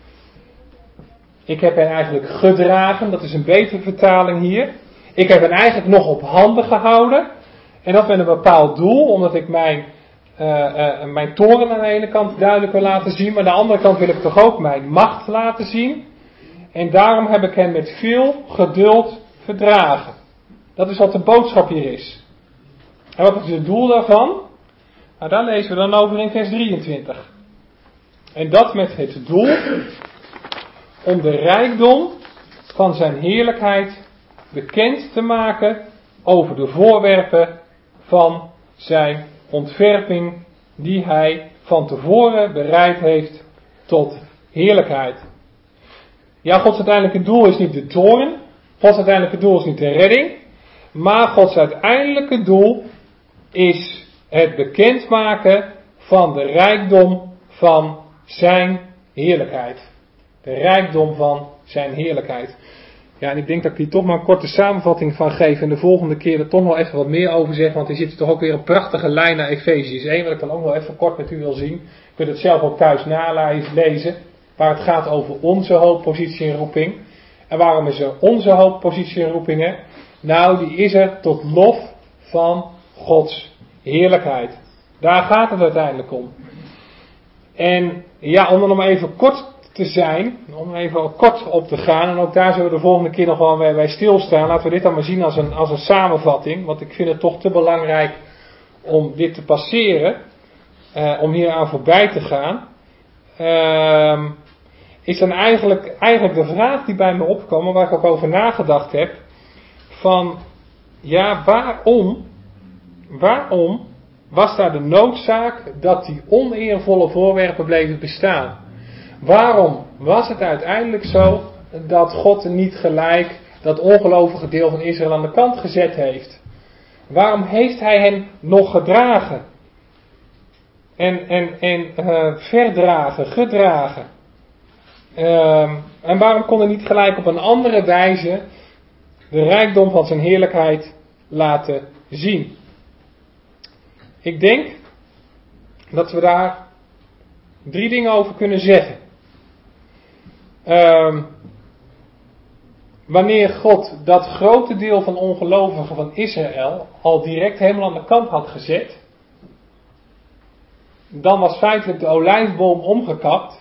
Ik heb hen eigenlijk gedragen, dat is een betere vertaling hier. Ik heb hen eigenlijk nog op handen gehouden. En dat met een bepaald doel, omdat ik mijn, uh, uh, mijn toren aan de ene kant duidelijk wil laten zien. Maar aan de andere kant wil ik toch ook mijn macht laten zien. En daarom heb ik hen met veel geduld verdragen. Dat is wat de boodschap hier is. En wat is het doel daarvan? Nou, daar lezen we dan over in vers drieëntwintig. En dat met het doel om de rijkdom van zijn heerlijkheid bekend te maken over de voorwerpen van zijn ontwerping die hij van tevoren bereid heeft tot heerlijkheid. Ja, Gods uiteindelijke doel is niet de toorn, Gods uiteindelijke doel is niet de redding, maar Gods uiteindelijke doel is het bekendmaken van de rijkdom van zijn heerlijkheid. De rijkdom van zijn heerlijkheid. Ja, en ik denk dat ik hier toch maar een korte samenvatting van geef. En de volgende keer er toch nog even wat meer over zeg. Want er zit toch ook weer een prachtige lijn naar Efeziërs één. Wat ik dan ook nog even kort met u wil zien. Je kunt het zelf ook thuis nalezen. Waar het gaat over onze hoop, positie en roeping. En waarom is er onze hoop, positie en roeping? Hè? Nou, die is er tot lof van Gods heerlijkheid. Daar gaat het uiteindelijk om. En ja, om er nog maar even kort te zijn, om even kort op te gaan, en ook daar zullen we de volgende keer nog wel bij, bij stilstaan. Laten we dit dan maar zien als een, als een samenvatting, want ik vind het toch te belangrijk om dit te passeren, uh, om hier aan voorbij te gaan. Uh, is dan eigenlijk, eigenlijk de vraag die bij me opkomt, waar ik ook over nagedacht heb, van ja, waarom, waarom was daar de noodzaak dat die oneervolle voorwerpen bleven bestaan? Waarom was het uiteindelijk zo dat God niet gelijk dat ongelovige deel van Israël aan de kant gezet heeft? Waarom heeft hij hen nog gedragen? En, en, en uh, verdragen, gedragen? Uh, en waarom kon hij niet gelijk op een andere wijze de rijkdom van zijn heerlijkheid laten zien? Ik denk dat we daar drie dingen over kunnen zeggen. Uh, wanneer God dat grote deel van ongelovigen van Israël al direct helemaal aan de kant had gezet, dan was feitelijk de olijfboom omgekapt.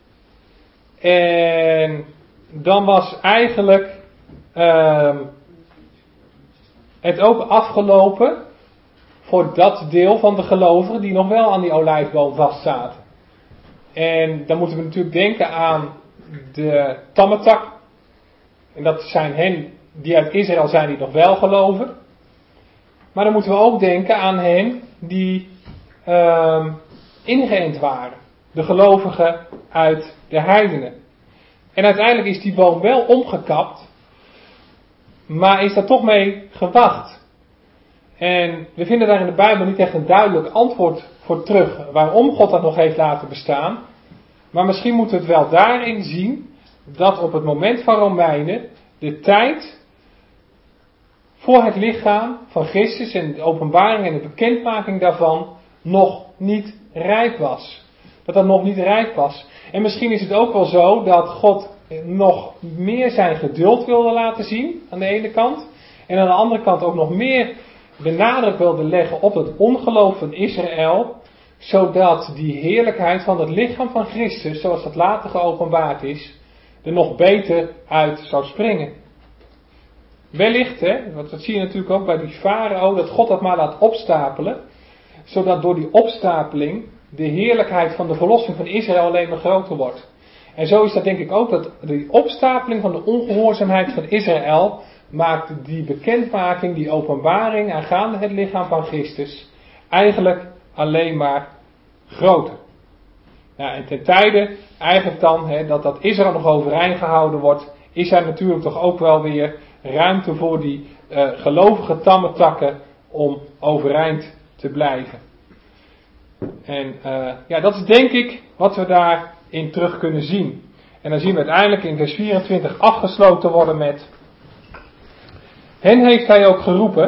En dan was eigenlijk uh, het ook afgelopen voor dat deel van de gelovigen die nog wel aan die olijfboom vastzaten. En dan moeten we natuurlijk denken aan de tammetak. En dat zijn hen die uit Israël zijn die nog wel geloven. Maar dan moeten we ook denken aan hen die uh, ingeënt waren. De gelovigen uit de heidenen. En uiteindelijk is die boom wel omgekapt. Maar is daar toch mee gewacht. En we vinden daar in de Bijbel niet echt een duidelijk antwoord voor terug. Waarom God dat nog heeft laten bestaan. Maar misschien moeten we het wel daarin zien. Dat op het moment van Romeinen de tijd voor het lichaam van Christus en de openbaring en de bekendmaking daarvan nog niet rijp was. Dat dat nog niet rijp was. En misschien is het ook wel zo dat God nog meer zijn geduld wilde laten zien aan de ene kant. En aan de andere kant ook nog meer de nadruk wilde leggen op het ongeloof van Israël. Zodat die heerlijkheid van het lichaam van Christus, zoals dat later geopenbaard is, er nog beter uit zou springen. Wellicht, hè, want dat zie je natuurlijk ook bij die farao, dat God dat maar laat opstapelen. Zodat door die opstapeling de heerlijkheid van de verlossing van Israël alleen maar groter wordt. En zo is dat denk ik ook, dat die opstapeling van de ongehoorzaamheid van Israël maakt die bekendmaking, die openbaring aangaande het lichaam van Christus eigenlijk alleen maar groter. Nou, en ten tijde eigenlijk dan hè, dat dat Israël nog overeind gehouden wordt, is er natuurlijk toch ook wel weer ruimte voor die uh, gelovige tamme takken om overeind te blijven. En uh, ja, dat is denk ik wat we daarin terug kunnen zien. En dan zien we uiteindelijk in vers vierentwintig afgesloten worden met: hen heeft hij ook geroepen.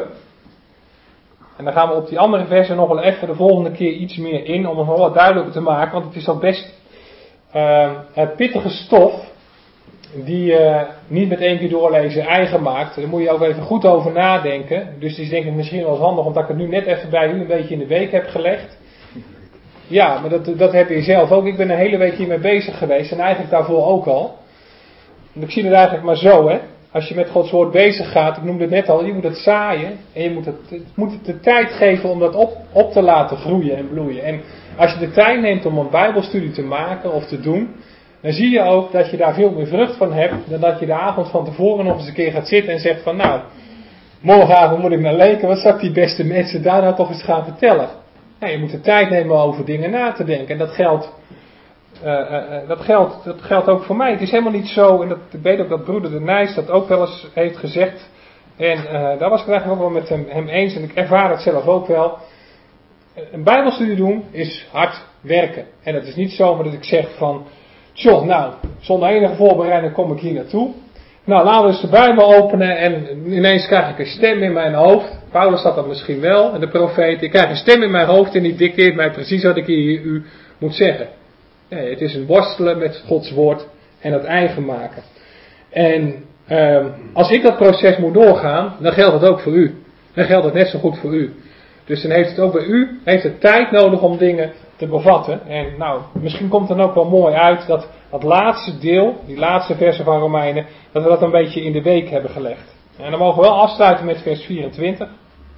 En dan gaan we op die andere versen nog wel even de volgende keer iets meer in, om het nog wat duidelijker te maken, want het is al best uh, het pittige stof die je uh, niet met één keer doorlezen eigen maakt. Daar moet je ook even goed over nadenken. Dus het is denk ik misschien wel eens handig, omdat ik het nu net even bij u een beetje in de week heb gelegd. Ja, maar dat, dat heb je zelf ook. Ik ben een hele week hiermee bezig geweest en eigenlijk daarvoor ook al. En ik zie het eigenlijk maar zo, hè. Als je met Gods woord bezig gaat, ik noemde het net al, je moet het zaaien. En je moet het, het moet het de tijd geven om dat op, op te laten groeien en bloeien. En als je de tijd neemt om een bijbelstudie te maken of te doen, dan zie je ook dat je daar veel meer vrucht van hebt, dan dat je de avond van tevoren nog eens een keer gaat zitten en zegt van nou, morgenavond moet ik naar Leken, wat zou ik die beste mensen daar nou toch eens gaan vertellen? Nou, je moet de tijd nemen over dingen na te denken. En dat geldt, uh, uh, dat geldt, dat geldt ook voor mij. Het is helemaal niet zo, en dat, ik weet ook dat broeder de Nijs dat ook wel eens heeft gezegd. En uh, daar was ik het eigenlijk ook wel met hem, hem eens, en ik ervaar het zelf ook wel. Een bijbelstudie doen is hard werken. En dat is niet zomaar dat ik zeg van, tjoh, nou, zonder enige voorbereiding kom ik hier naartoe. Nou, laten we eens de Bijbel openen en ineens krijg ik een stem in mijn hoofd. Paulus had dat misschien wel, en de profeet. Ik krijg een stem in mijn hoofd en die dicteert mij precies wat ik hier u moet zeggen. Nee, het is een worstelen met Gods woord en het eigen maken. En uh, als ik dat proces moet doorgaan, dan geldt het ook voor u. Dan geldt het net zo goed voor u. Dus dan heeft het ook bij u, heeft het tijd nodig om dingen te bevatten. En nou, misschien komt het dan ook wel mooi uit dat dat laatste deel, die laatste versen van Romeinen, dat we dat een beetje in de week hebben gelegd. En dan mogen we wel afsluiten met vers vierentwintig.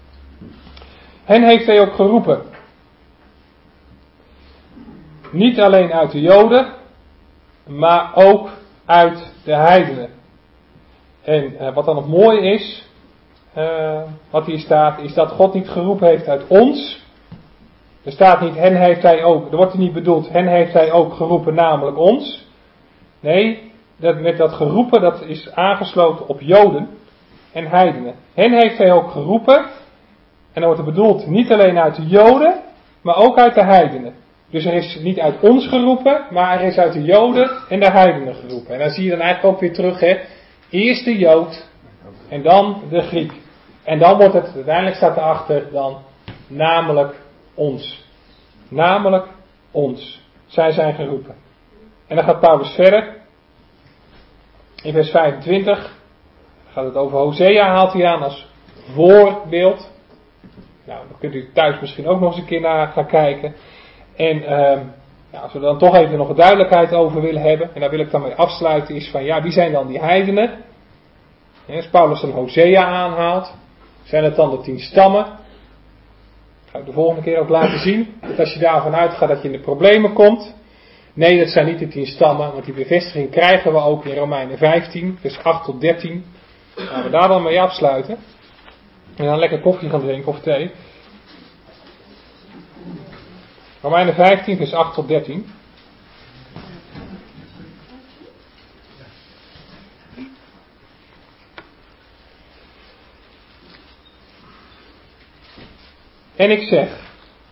Hen heeft hij ook geroepen. Niet alleen uit de Joden, maar ook uit de heidenen. En uh, wat dan het mooie is, uh, wat hier staat, is dat God niet geroepen heeft uit ons. Er staat niet, hen heeft hij ook, er wordt er niet bedoeld, hen heeft hij ook geroepen, namelijk ons. Nee, dat, met dat geroepen, dat is aangesloten op Joden en heidenen. Hen heeft hij ook geroepen, en dan wordt er bedoeld niet alleen uit de Joden, maar ook uit de heidenen. Dus er is niet uit ons geroepen, maar er is uit de Joden en de heidenen geroepen. En dan zie je dan eigenlijk ook weer terug, hè. Eerst de Jood, en dan de Griek. En dan wordt het, uiteindelijk staat erachter dan, namelijk ons. Namelijk ons. Zij zijn geroepen. En dan gaat Paulus verder. In vers vijfentwintig gaat het over Hosea, haalt hij aan als voorbeeld. Nou, dan kunt u thuis misschien ook nog eens een keer naar gaan kijken. En uh, nou, als we er dan toch even nog een duidelijkheid over willen hebben, en daar wil ik dan mee afsluiten, is van ja, wie zijn dan die heidenen? En als Paulus dan Hosea aanhaalt, zijn het dan de tien stammen? Dat ga ik de volgende keer ook laten zien. Dat als je daarvan uitgaat dat je in de problemen komt. Nee, dat zijn niet de tien stammen, want die bevestiging krijgen we ook in Romeinen vijftien, vers acht tot dertien. Laten we daar dan mee afsluiten. En dan lekker koffie gaan drinken of thee. Romeinen vijftien, vers acht tot dertien. En ik zeg,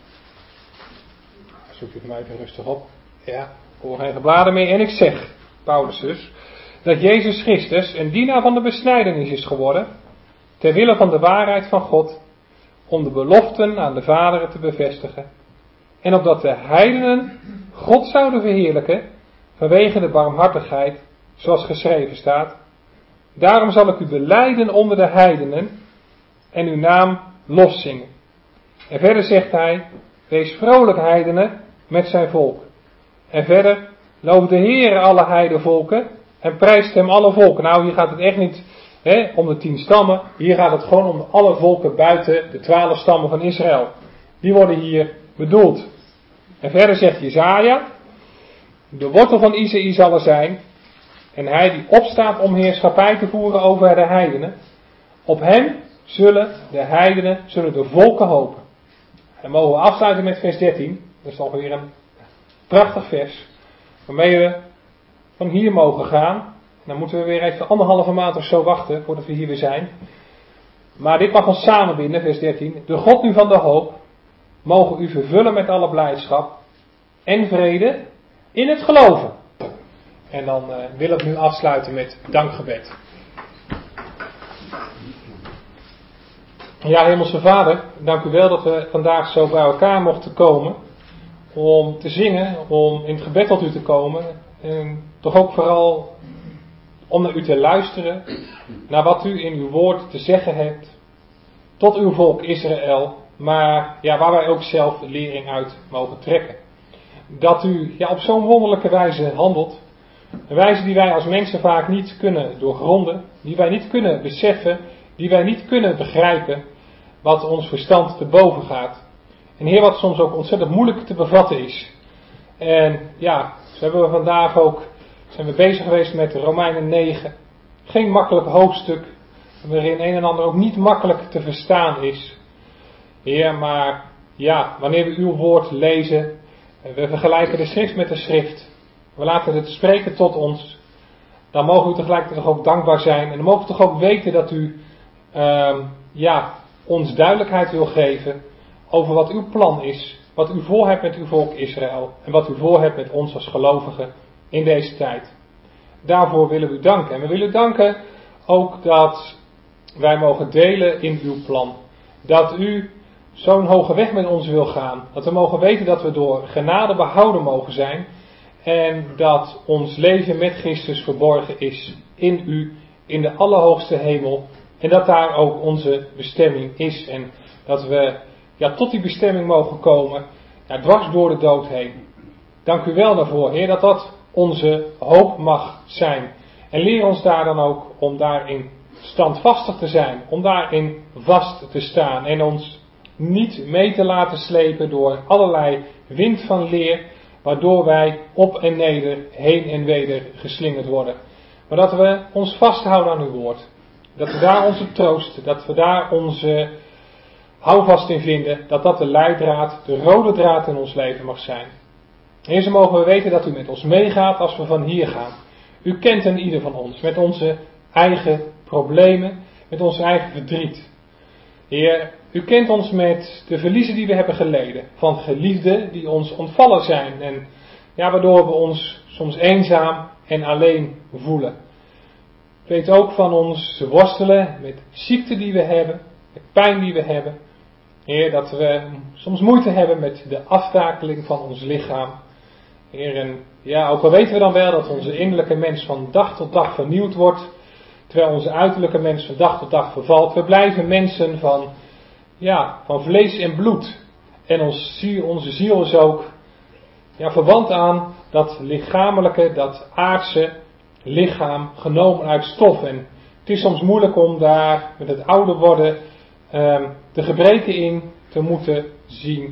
zoek je voor mij even rustig op. Ja, ik hoor geen gebladen meer. En ik zeg, Paulus dus, dat Jezus Christus een dienaar van de besnijdenis is geworden, ter wille van de waarheid van God, om de beloften aan de vaderen te bevestigen. En opdat de heidenen God zouden verheerlijken, vanwege de barmhartigheid, zoals geschreven staat. Daarom zal ik u belijden onder de heidenen en uw naam loszingen. En verder zegt hij, wees vrolijk heidenen met zijn volk. En verder, loof de Heere alle heidenvolken en prijst hem alle volken. Nou, hier gaat het echt niet hè, om de tien stammen, hier gaat het gewoon om alle volken buiten de twaalf stammen van Israël. Die worden hier bedoeld. En verder zegt Jesaja, de wortel van Isaïe zal er zijn, en hij die opstaat om heerschappij te voeren over de heidenen, op hem zullen de heidenen, zullen de volken hopen. En mogen we afsluiten met vers dertien, dat is alweer een Prachtig vers. Waarmee we van hier mogen gaan. Dan moeten we weer even anderhalve maand of zo wachten voordat we hier weer zijn. Maar dit mag ons samenbinden, vers dertien. De God nu van de hoop, mogen u vervullen met alle blijdschap en vrede in het geloven. En dan uh, wil ik nu afsluiten met dankgebed. Ja, Hemelse Vader, dank u wel dat we vandaag zo bij elkaar mochten komen. Om te zingen, om in het gebed tot u te komen. En toch ook vooral om naar u te luisteren. Naar wat u in uw woord te zeggen hebt. Tot uw volk Israël. Maar ja, waar wij ook zelf de lering uit mogen trekken. Dat u ja, op zo'n wonderlijke wijze handelt. Een wijze die wij als mensen vaak niet kunnen doorgronden. Die wij niet kunnen beseffen. Die wij niet kunnen begrijpen. Wat ons verstand te boven gaat. En Heer, wat soms ook ontzettend moeilijk te bevatten is. En ja, zo hebben we vandaag ook, zijn we bezig geweest met Romeinen negen. Geen makkelijk hoofdstuk, waarin een en ander ook niet makkelijk te verstaan is. Heer, maar ja, wanneer we uw woord lezen, we vergelijken de schrift met de schrift. We laten het spreken tot ons. Dan mogen we tegelijkertijd toch ook dankbaar zijn. En dan mogen we toch ook weten dat u, uh, ja, ons duidelijkheid wil geven over wat uw plan is, wat u voor hebt met uw volk Israël en wat u voor hebt met ons als gelovigen in deze tijd. Daarvoor willen we u danken. En we willen u danken ook dat wij mogen delen in uw plan. Dat u zo'n hoge weg met ons wil gaan. Dat we mogen weten dat we door genade behouden mogen zijn. En dat ons leven met Christus verborgen is in u, in de allerhoogste hemel. En dat daar ook onze bestemming is. En dat we ja, tot die bestemming mogen komen, ja, dwars door de dood heen. Dank u wel daarvoor, Heer, dat dat onze hoop mag zijn. En leer ons daar dan ook om daarin standvastig te zijn, om daarin vast te staan en ons niet mee te laten slepen door allerlei wind van leer, waardoor wij op en neder, heen en weder geslingerd worden. Maar dat we ons vasthouden aan uw woord. Dat we daar onze troost, dat we daar onze houvast in vinden, dat dat de leidraad, de rode draad in ons leven mag zijn. Heer, zo mogen we weten dat u met ons meegaat als we van hier gaan. U kent een ieder van ons, met onze eigen problemen, met onze eigen verdriet. Heer, u kent ons met de verliezen die we hebben geleden, van geliefden die ons ontvallen zijn en ja, waardoor we ons soms eenzaam en alleen voelen. U weet ook van ons worstelen met ziekte die we hebben, met pijn die we hebben. Heer, dat we soms moeite hebben met de aftakeling van ons lichaam. Heer, en ja, ook al weten we dan wel dat onze innerlijke mens van dag tot dag vernieuwd wordt, terwijl onze uiterlijke mens van dag tot dag vervalt. We blijven mensen van, ja, van vlees en bloed. En ons ziel, onze ziel is ook ja, verwant aan dat lichamelijke, dat aardse lichaam genomen uit stof. En het is soms moeilijk om daar met het ouder worden um, de gebreken in te moeten zien.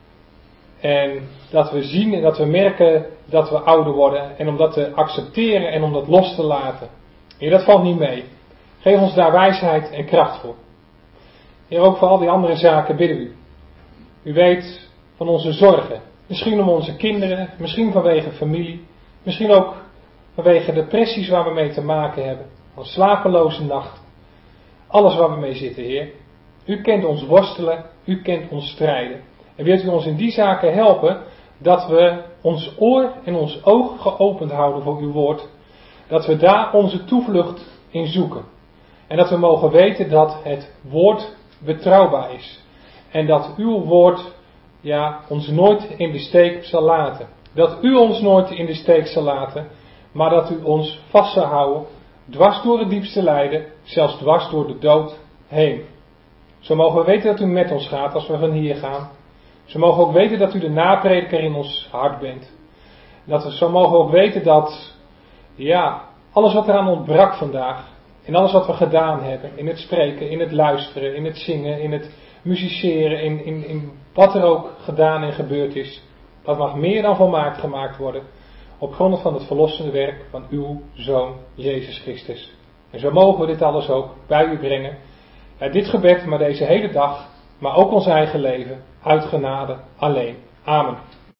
En dat we zien en dat we merken dat we ouder worden. En om dat te accepteren en om dat los te laten. Heer, dat valt niet mee. Geef ons daar wijsheid en kracht voor. Heer, ook voor al die andere zaken bidden u. U weet van onze zorgen. Misschien om onze kinderen, misschien vanwege familie. Misschien ook vanwege depressies waar we mee te maken hebben. Een slapeloze nacht. Alles waar we mee zitten, Heer. U kent ons worstelen, u kent ons strijden. En wilt u ons in die zaken helpen dat we ons oor en ons oog geopend houden voor uw woord. Dat we daar onze toevlucht in zoeken. En dat we mogen weten dat het woord betrouwbaar is. En dat uw woord ja, ons nooit in de steek zal laten. Dat u ons nooit in de steek zal laten. Maar dat u ons vast zal houden. Dwars door het diepste lijden. Zelfs dwars door de dood heen. Zo mogen we weten dat u met ons gaat als we van hier gaan. Zo mogen we ook weten dat u de naprediker in ons hart bent. Dat we, zo mogen we ook weten dat, ja, alles wat eraan ontbrak vandaag, in alles wat we gedaan hebben, in het spreken, in het luisteren, in het zingen, in het musiceren, in, in, in wat er ook gedaan en gebeurd is, dat mag meer dan volmaakt gemaakt worden, op grond van het verlossende werk van uw Zoon, Jezus Christus. En zo mogen we dit alles ook bij u brengen. Ja, dit gebed, maar deze hele dag, maar ook ons eigen leven, uit genade alleen. Amen.